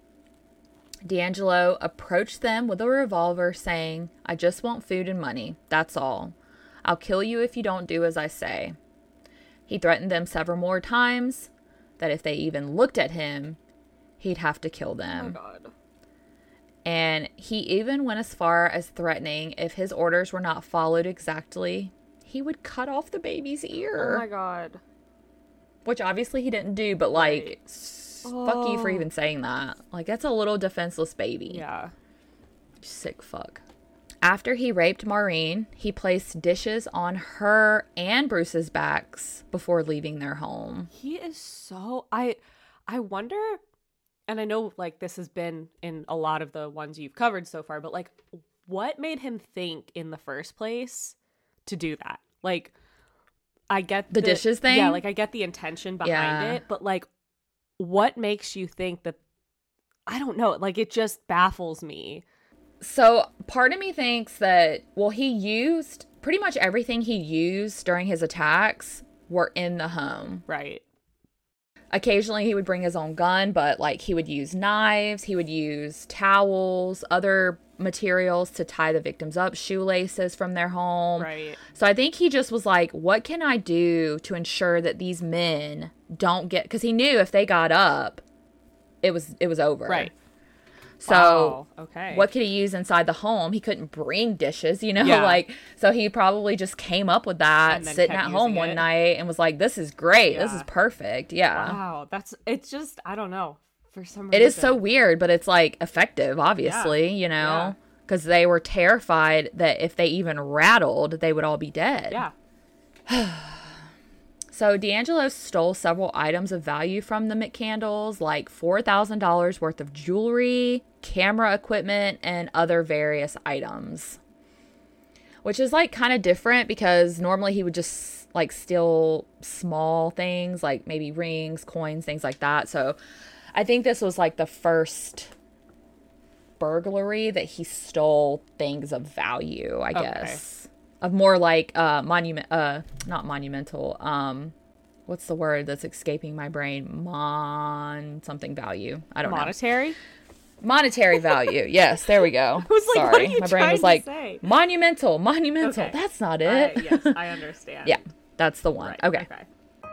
D'Angelo approached them with a revolver, saying, "I just want food and money. That's all. I'll kill you if you don't do as I say." He threatened them several more times that if they even looked at him, he'd have to kill them. Oh, my God. And he even went as far as threatening if his orders were not followed exactly, he would cut off the baby's ear. Oh, my God. Which obviously he didn't do, but, like, right. s- oh. fuck you for even saying that. Like, that's a little defenseless baby. Yeah. Sick fuck. After he raped Maureen, he placed dishes on her and Bruce's backs before leaving their home. He is so... I I wonder... And I know, like, this has been in a lot of the ones you've covered so far, but, like, what made him think in the first place to do that? Like, I get the, the dishes thing? Yeah, like, I get the intention behind yeah. it, but, like, what makes you think that... I don't know. Like, it just baffles me. So part of me thinks that, well, he used pretty much everything he used during his attacks were in the home. Right. Occasionally he would bring his own gun, but like he would use knives, he would use towels, other materials to tie the victims up, shoelaces from their home. Right. So I think he just was like, what can I do to ensure that these men don't get, because he knew if they got up, it was it was over. Right. So wow. Okay. What could he use inside the home? He couldn't bring dishes, you know, yeah. like, so he probably just came up with that sitting at home one it. night and was like, this is great. Yeah. This is perfect. Yeah. Wow. That's, it's just, I don't know. For some reason. It is so reason. weird, but it's like effective, obviously, yeah. you know, because yeah. they were terrified that if they even rattled, they would all be dead. Yeah. So D'Angelo stole several items of value from the McCandles, like four thousand dollars worth of jewelry, camera equipment, and other various items. Which is like kind of different because normally he would just like steal small things like maybe rings, coins, things like that. So I think this was like the first burglary that he stole things of value, I guess. Okay. Of more like uh monument uh not monumental um what's the word that's escaping my brain mon something value I don't monetary? know monetary value yes there we go. I was like, sorry what are you my brain trying was like to say? monumental monumental okay. That's not it. Uh, yes, I understand. Yeah, that's the one. Right. okay, okay.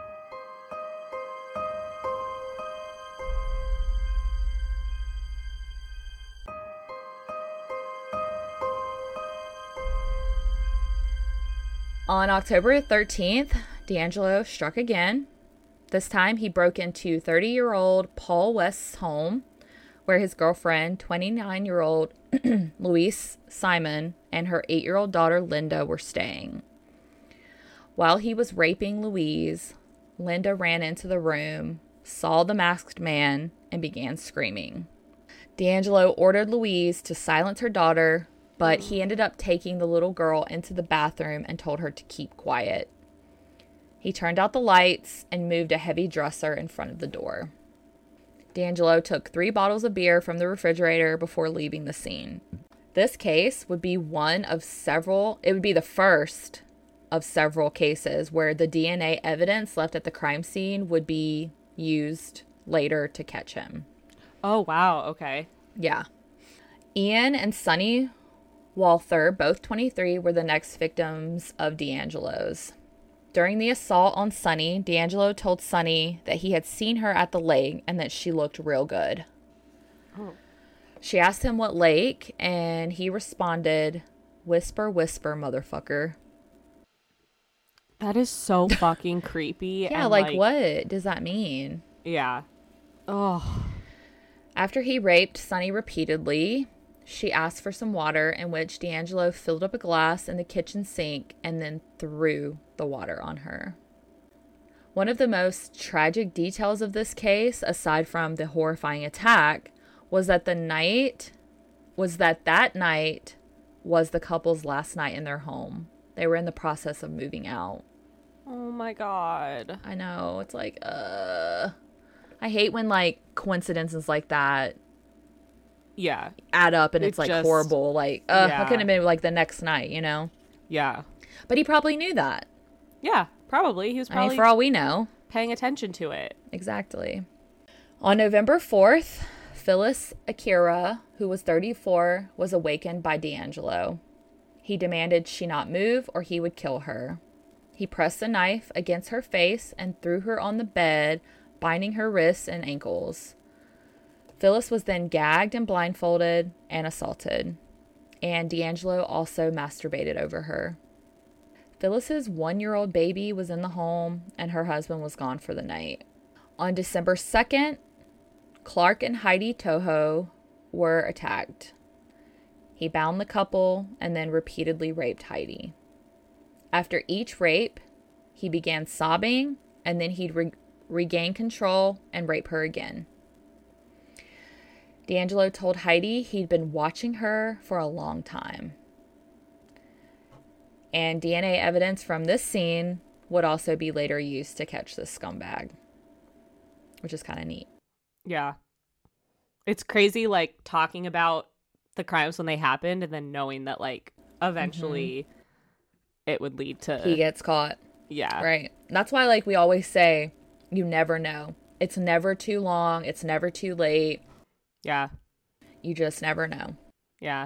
On October thirteenth, D'Angelo struck again. This time, he broke into thirty-year-old Paul West's home, where his girlfriend, twenty-nine-year-old Louise Simon, and her eight-year-old daughter, Linda, were staying. While he was raping Louise, Linda ran into the room, saw the masked man, and began screaming. D'Angelo ordered Louise to silence her daughter, but he ended up taking the little girl into the bathroom and told her to keep quiet. He turned out the lights and moved a heavy dresser in front of the door. DeAngelo took three bottles of beer from the refrigerator before leaving the scene. This case would be one of several, it would be the first of several cases where the D N A evidence left at the crime scene would be used later to catch him. Oh, wow. Okay. Yeah. Ian and Sonny Walther, both twenty-three, were the next victims of DeAngelo's. During the assault on Sonny, DeAngelo told Sonny that he had seen her at the lake and that she looked real good. Oh. She asked him what lake, and he responded, "Whisper, whisper, motherfucker." That is so fucking creepy. Yeah, and like, like what does that mean? Yeah. Oh. After he raped Sonny repeatedly, she asked for some water, in which DeAngelo filled up a glass in the kitchen sink and then threw the water on her. One of the most tragic details of this case, aside from the horrifying attack, was that the night was that that night was the couple's last night in their home. They were in the process of moving out. Oh my God. I know. It's like, uh, I hate when like coincidences like that Yeah. add up and It it's like just- horrible. Like, uh, Yeah. how can it have been like the next night, you know? Yeah. But he probably knew that. Yeah. Probably. He was I probably mean, for all we know. paying attention to it. Exactly. On November fourth, Phyllis Akira, who was thirty-four, was awakened by DeAngelo. He demanded she not move or he would kill her. He pressed a knife against her face and threw her on the bed, binding her wrists and ankles. Phyllis was then gagged and blindfolded and assaulted. And DeAngelo also masturbated over her. Phyllis's one-year-old baby was in the home and her husband was gone for the night. On December second, Clark and Heidi Toho were attacked. He bound the couple and then repeatedly raped Heidi. After each rape, he began sobbing and then he'd re- regain control and rape her again. DeAngelo told Heidi he'd been watching her for a long time. And D N A evidence from this scene would also be later used to catch this scumbag, which is kind of neat. Yeah. It's crazy, like, talking about the crimes when they happened and then knowing that, like, eventually mm-hmm. it would lead to... He gets caught. Yeah. Right. That's why, like, we always say, you never know. It's never too long. It's never too late. Yeah. You just never know. Yeah.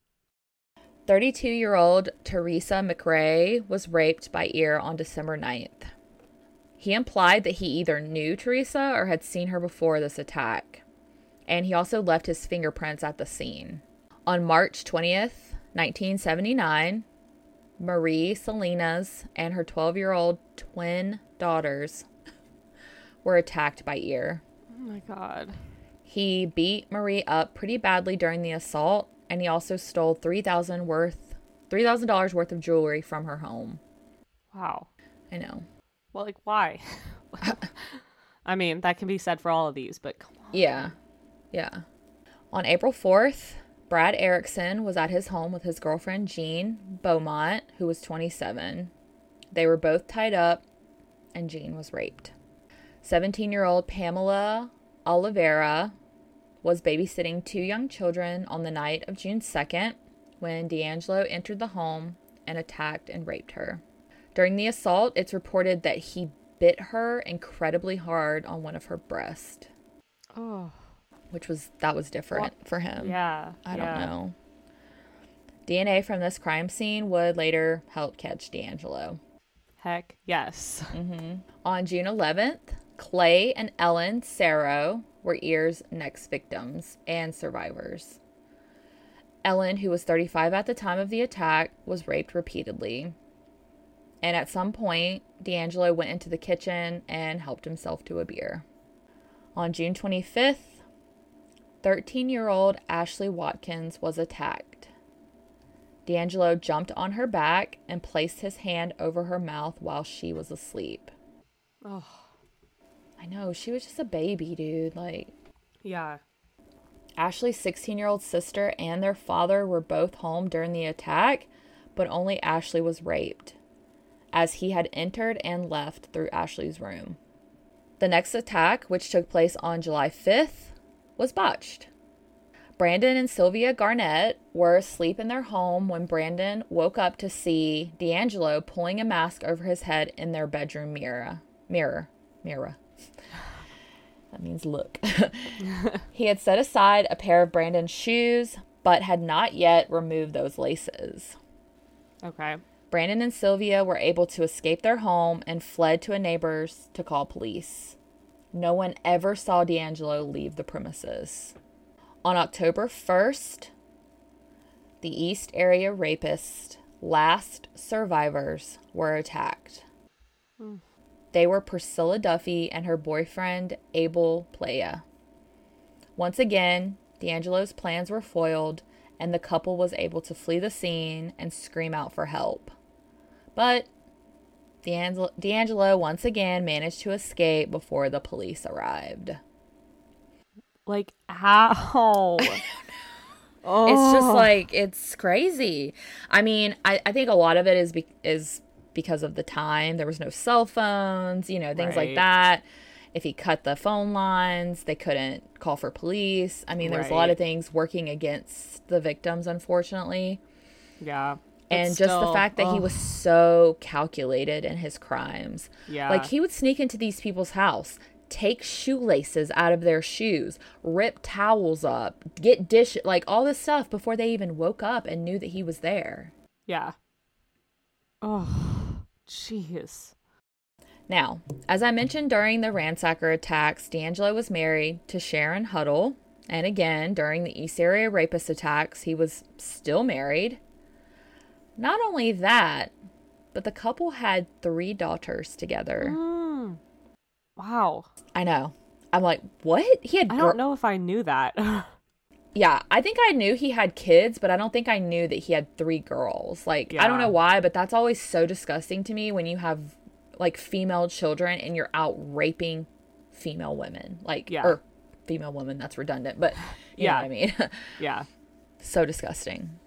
thirty-two-year-old Teresa McRae was raped by Ear on December ninth. He implied that he either knew Teresa or had seen her before this attack. And he also left his fingerprints at the scene. On March twentieth, nineteen seventy-nine, Marie Salinas and her twelve-year-old twin daughters were attacked by Ear. Oh my God. He beat Marie up pretty badly during the assault, and he also stole three thousand dollars worth three thousand dollars worth of jewelry from her home. Wow. I know. Well, like, why? I mean, that can be said for all of these, but come on. Yeah. Yeah. On April fourth, Brad Erickson was at his home with his girlfriend Jean Beaumont, who was twenty-seven. They were both tied up, and Jean was raped. seventeen-year-old Pamela Oliveira was babysitting two young children on the night of June second when DeAngelo entered the home and attacked and raped her. During the assault, it's reported that he bit her incredibly hard on one of her breasts. Oh. Which was, that was different well, for him. Yeah. I yeah. don't know. D N A from this crime scene would later help catch DeAngelo. Heck yes. Mm-hmm. On June eleventh, Clay and Ellen Sarro were Ear's next victims and survivors. Ellen, who was thirty-five at the time of the attack, was raped repeatedly. And at some point, DeAngelo went into the kitchen and helped himself to a beer. On June twenty-fifth, thirteen-year-old Ashley Watkins was attacked. DeAngelo jumped on her back and placed his hand over her mouth while she was asleep. Oh. I know, she was just a baby, dude. Like, yeah. Ashley's sixteen-year-old sister and their father were both home during the attack, but only Ashley was raped, as he had entered and left through Ashley's room. The next attack, which took place on July fifth, was botched. Brandon and Sylvia Garnett were asleep in their home when Brandon woke up to see DeAngelo pulling a mask over his head in their bedroom mirror. Mirror. Mirror. That means look. He had set aside a pair of Brandon's shoes, but had not yet removed those laces. Okay. Brandon and Sylvia were able to escape their home and fled to a neighbor's to call police. No one ever saw DeAngelo leave the premises. On October first, the East Area Rapist last survivors were attacked. Hmm. They were Priscilla Duffy and her boyfriend, Abel Playa. Once again, DeAngelo's plans were foiled, and the couple was able to flee the scene and scream out for help. But DeAngelo, DeAngelo once again managed to escape before the police arrived. Like, how? Oh. It's just like, it's crazy. I mean, I, I think a lot of it is be- is because of the time. There was no cell phones, you know, things right. like that. If he cut the phone lines, they couldn't call for police. I mean, there's right. a lot of things working against the victims, unfortunately. Yeah. And just still, the fact that ugh. he was so calculated in his crimes. Yeah. Like, he would sneak into these people's house, take shoelaces out of their shoes, rip towels up, get dish, like all this stuff before they even woke up and knew that he was there. Yeah. Oh, jeez. Now, as I mentioned during the ransacker attacks, DeAngelo was married to Sharon Huddle. And again, during the East Area Rapist attacks, he was still married. Not only that, but the couple had three daughters together. Mm. Wow. I know. I'm like, what? He had. I don't gr- know if I knew that. Yeah, I think I knew he had kids, but I don't think I knew that he had three girls. Like, yeah. I don't know why, but that's always so disgusting to me when you have, like, female children and you're out raping female women. Like, yeah. or female women, that's redundant, but you yeah. know what I mean? Yeah. So disgusting.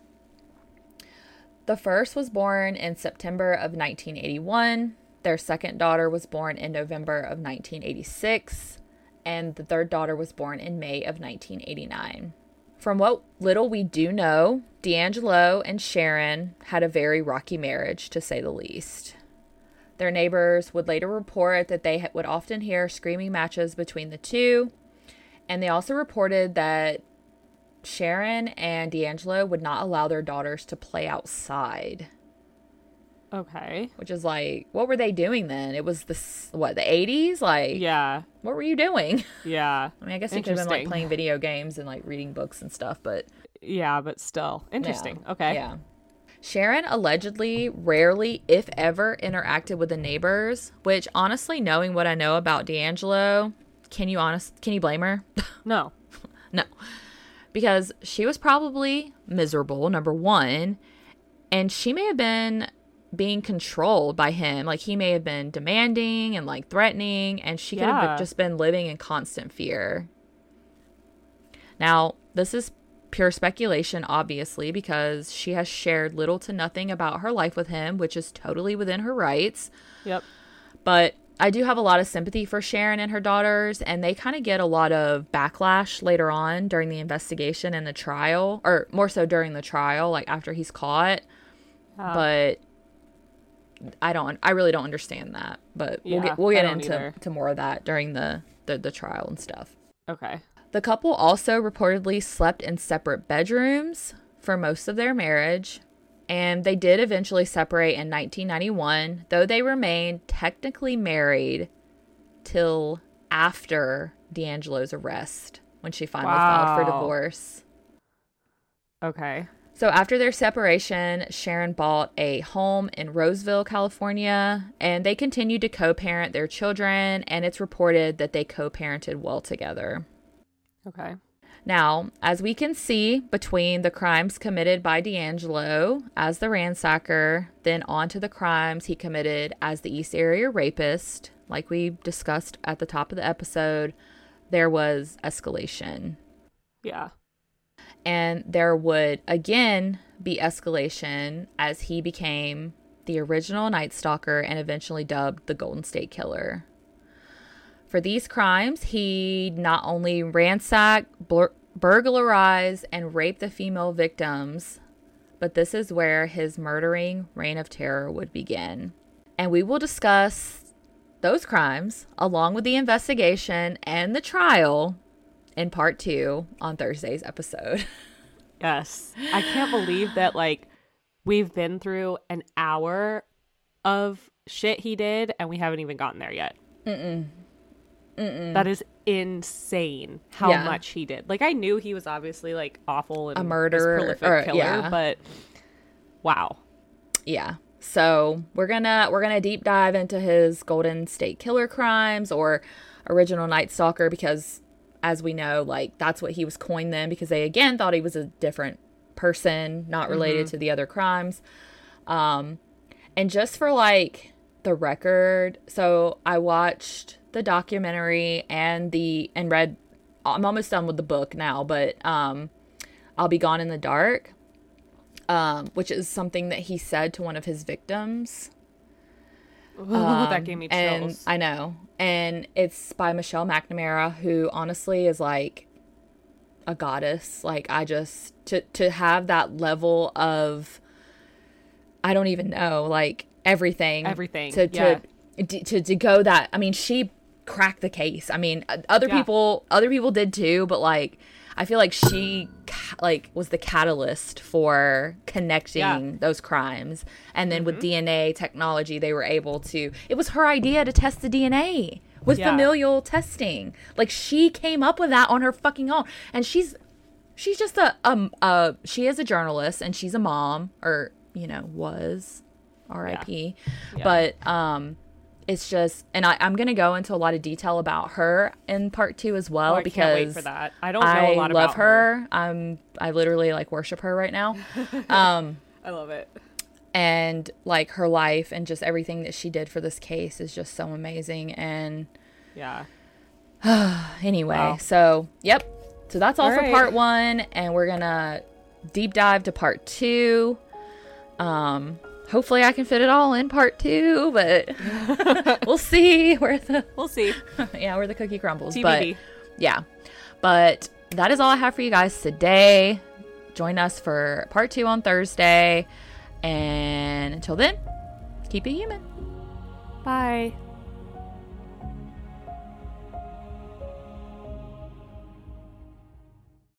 The first was born in September of nineteen eighty-one. Their second daughter was born in November of nineteen eighty-six. And the third daughter was born in May of nineteen eighty-nine. From what little we do know, DeAngelo and Sharon had a very rocky marriage, to say the least. Their neighbors would later report that they would often hear screaming matches between the two. And they also reported that Sharon and DeAngelo would not allow their daughters to play outside. Okay. Which is like, what were they doing then? It was the, what, the eighties? Like, yeah. What were you doing? Yeah. I mean, I guess you could have been like playing video games and like reading books and stuff, but. Yeah, but still. Interesting. Yeah. Okay. Yeah. Sharon allegedly rarely, if ever, interacted with the neighbors, which honestly, knowing what I know about DeAngelo, can you honest, can you blame her? No. No. Because she was probably miserable, number one, and she may have been being controlled by him. Like, he may have been demanding and like threatening, and she could yeah. have just been living in constant fear. Now, this is pure speculation, obviously, because she has shared little to nothing about her life with him, which is totally within her rights. Yep. But I do have a lot of sympathy for Sharon and her daughters, and they kind of get a lot of backlash later on during the investigation and the trial, or more so during the trial, like after he's caught. Uh, but I don't, I really don't understand that. But yeah, we'll get we'll get into either. to more of that during the, the the trial and stuff. Okay. The couple also reportedly slept in separate bedrooms for most of their marriage. And they did eventually separate in nineteen ninety-one, though they remained technically married till after DeAngelo's arrest, when she finally wow. filed for divorce. Okay. So after their separation, Sharon bought a home in Roseville, California, and they continued to co-parent their children, and it's reported that they co-parented well together. Okay. Now, as we can see, between the crimes committed by DeAngelo as the ransacker, then on to the crimes he committed as the East Area Rapist, like we discussed at the top of the episode, there was escalation. Yeah. And there would again be escalation as he became the original Night Stalker and eventually dubbed the Golden State Killer. For these crimes, he not only ransacked, bur- burglarized, and raped the female victims, but this is where his murdering reign of terror would begin. And we will discuss those crimes along with the investigation and the trial in part two on Thursday's episode. Yes. I can't believe that, like, we've been through an hour of shit he did and we haven't even gotten there yet. Mm-mm. Mm-mm. That is insane how yeah. much he did. Like, I knew he was obviously, like, awful and a murderer, prolific or, killer, yeah. but wow. Yeah. So we're gonna we're gonna deep dive into his Golden State Killer crimes, or original Night Stalker, because as we know, like, that's what he was coined then, because they again thought he was a different person, not related mm-hmm. to the other crimes. Um, and just for like the record, so I watched the documentary and the and read. I'm almost done with the book now, but um, I'll Be Gone in the Dark. Um, which is something that he said to one of his victims. Ooh, um, that gave me chills. And I know. And it's by Michelle McNamara, who honestly is like a goddess. Like, I just, to, to have that level of, I don't even know, like everything. Everything. To, yeah. to, to, to go that, I mean, she cracked the case. I mean, other yeah. people, other people did too, but like, I feel like she like was the catalyst for connecting yeah. those crimes. And then mm-hmm. with D N A technology, they were able to, it was her idea to test the D N A with yeah. familial testing. Like, she came up with that on her fucking own. And she's, she's just a, um, uh, she is a journalist and she's a mom, or, you know, was R I P Yeah. Yeah. But, um, it's just, and I, I'm going to go into a lot of detail about her in part two as well, oh, I because can't wait for that. I don't know I a lot love about her. her. I'm, I literally like worship her right now. Um, I love it. And like her life and just everything that she did for this case is just so amazing. And yeah. anyway, wow. so yep. So that's all, all for right. part one, and we're going to deep dive to part two. Um, Hopefully I can fit it all in part two, but we'll see where the we'll see. yeah, where the cookie crumbles. T B D. But yeah, but that is all I have for you guys today. Join us for part two on Thursday, and until then, keep it human. Bye.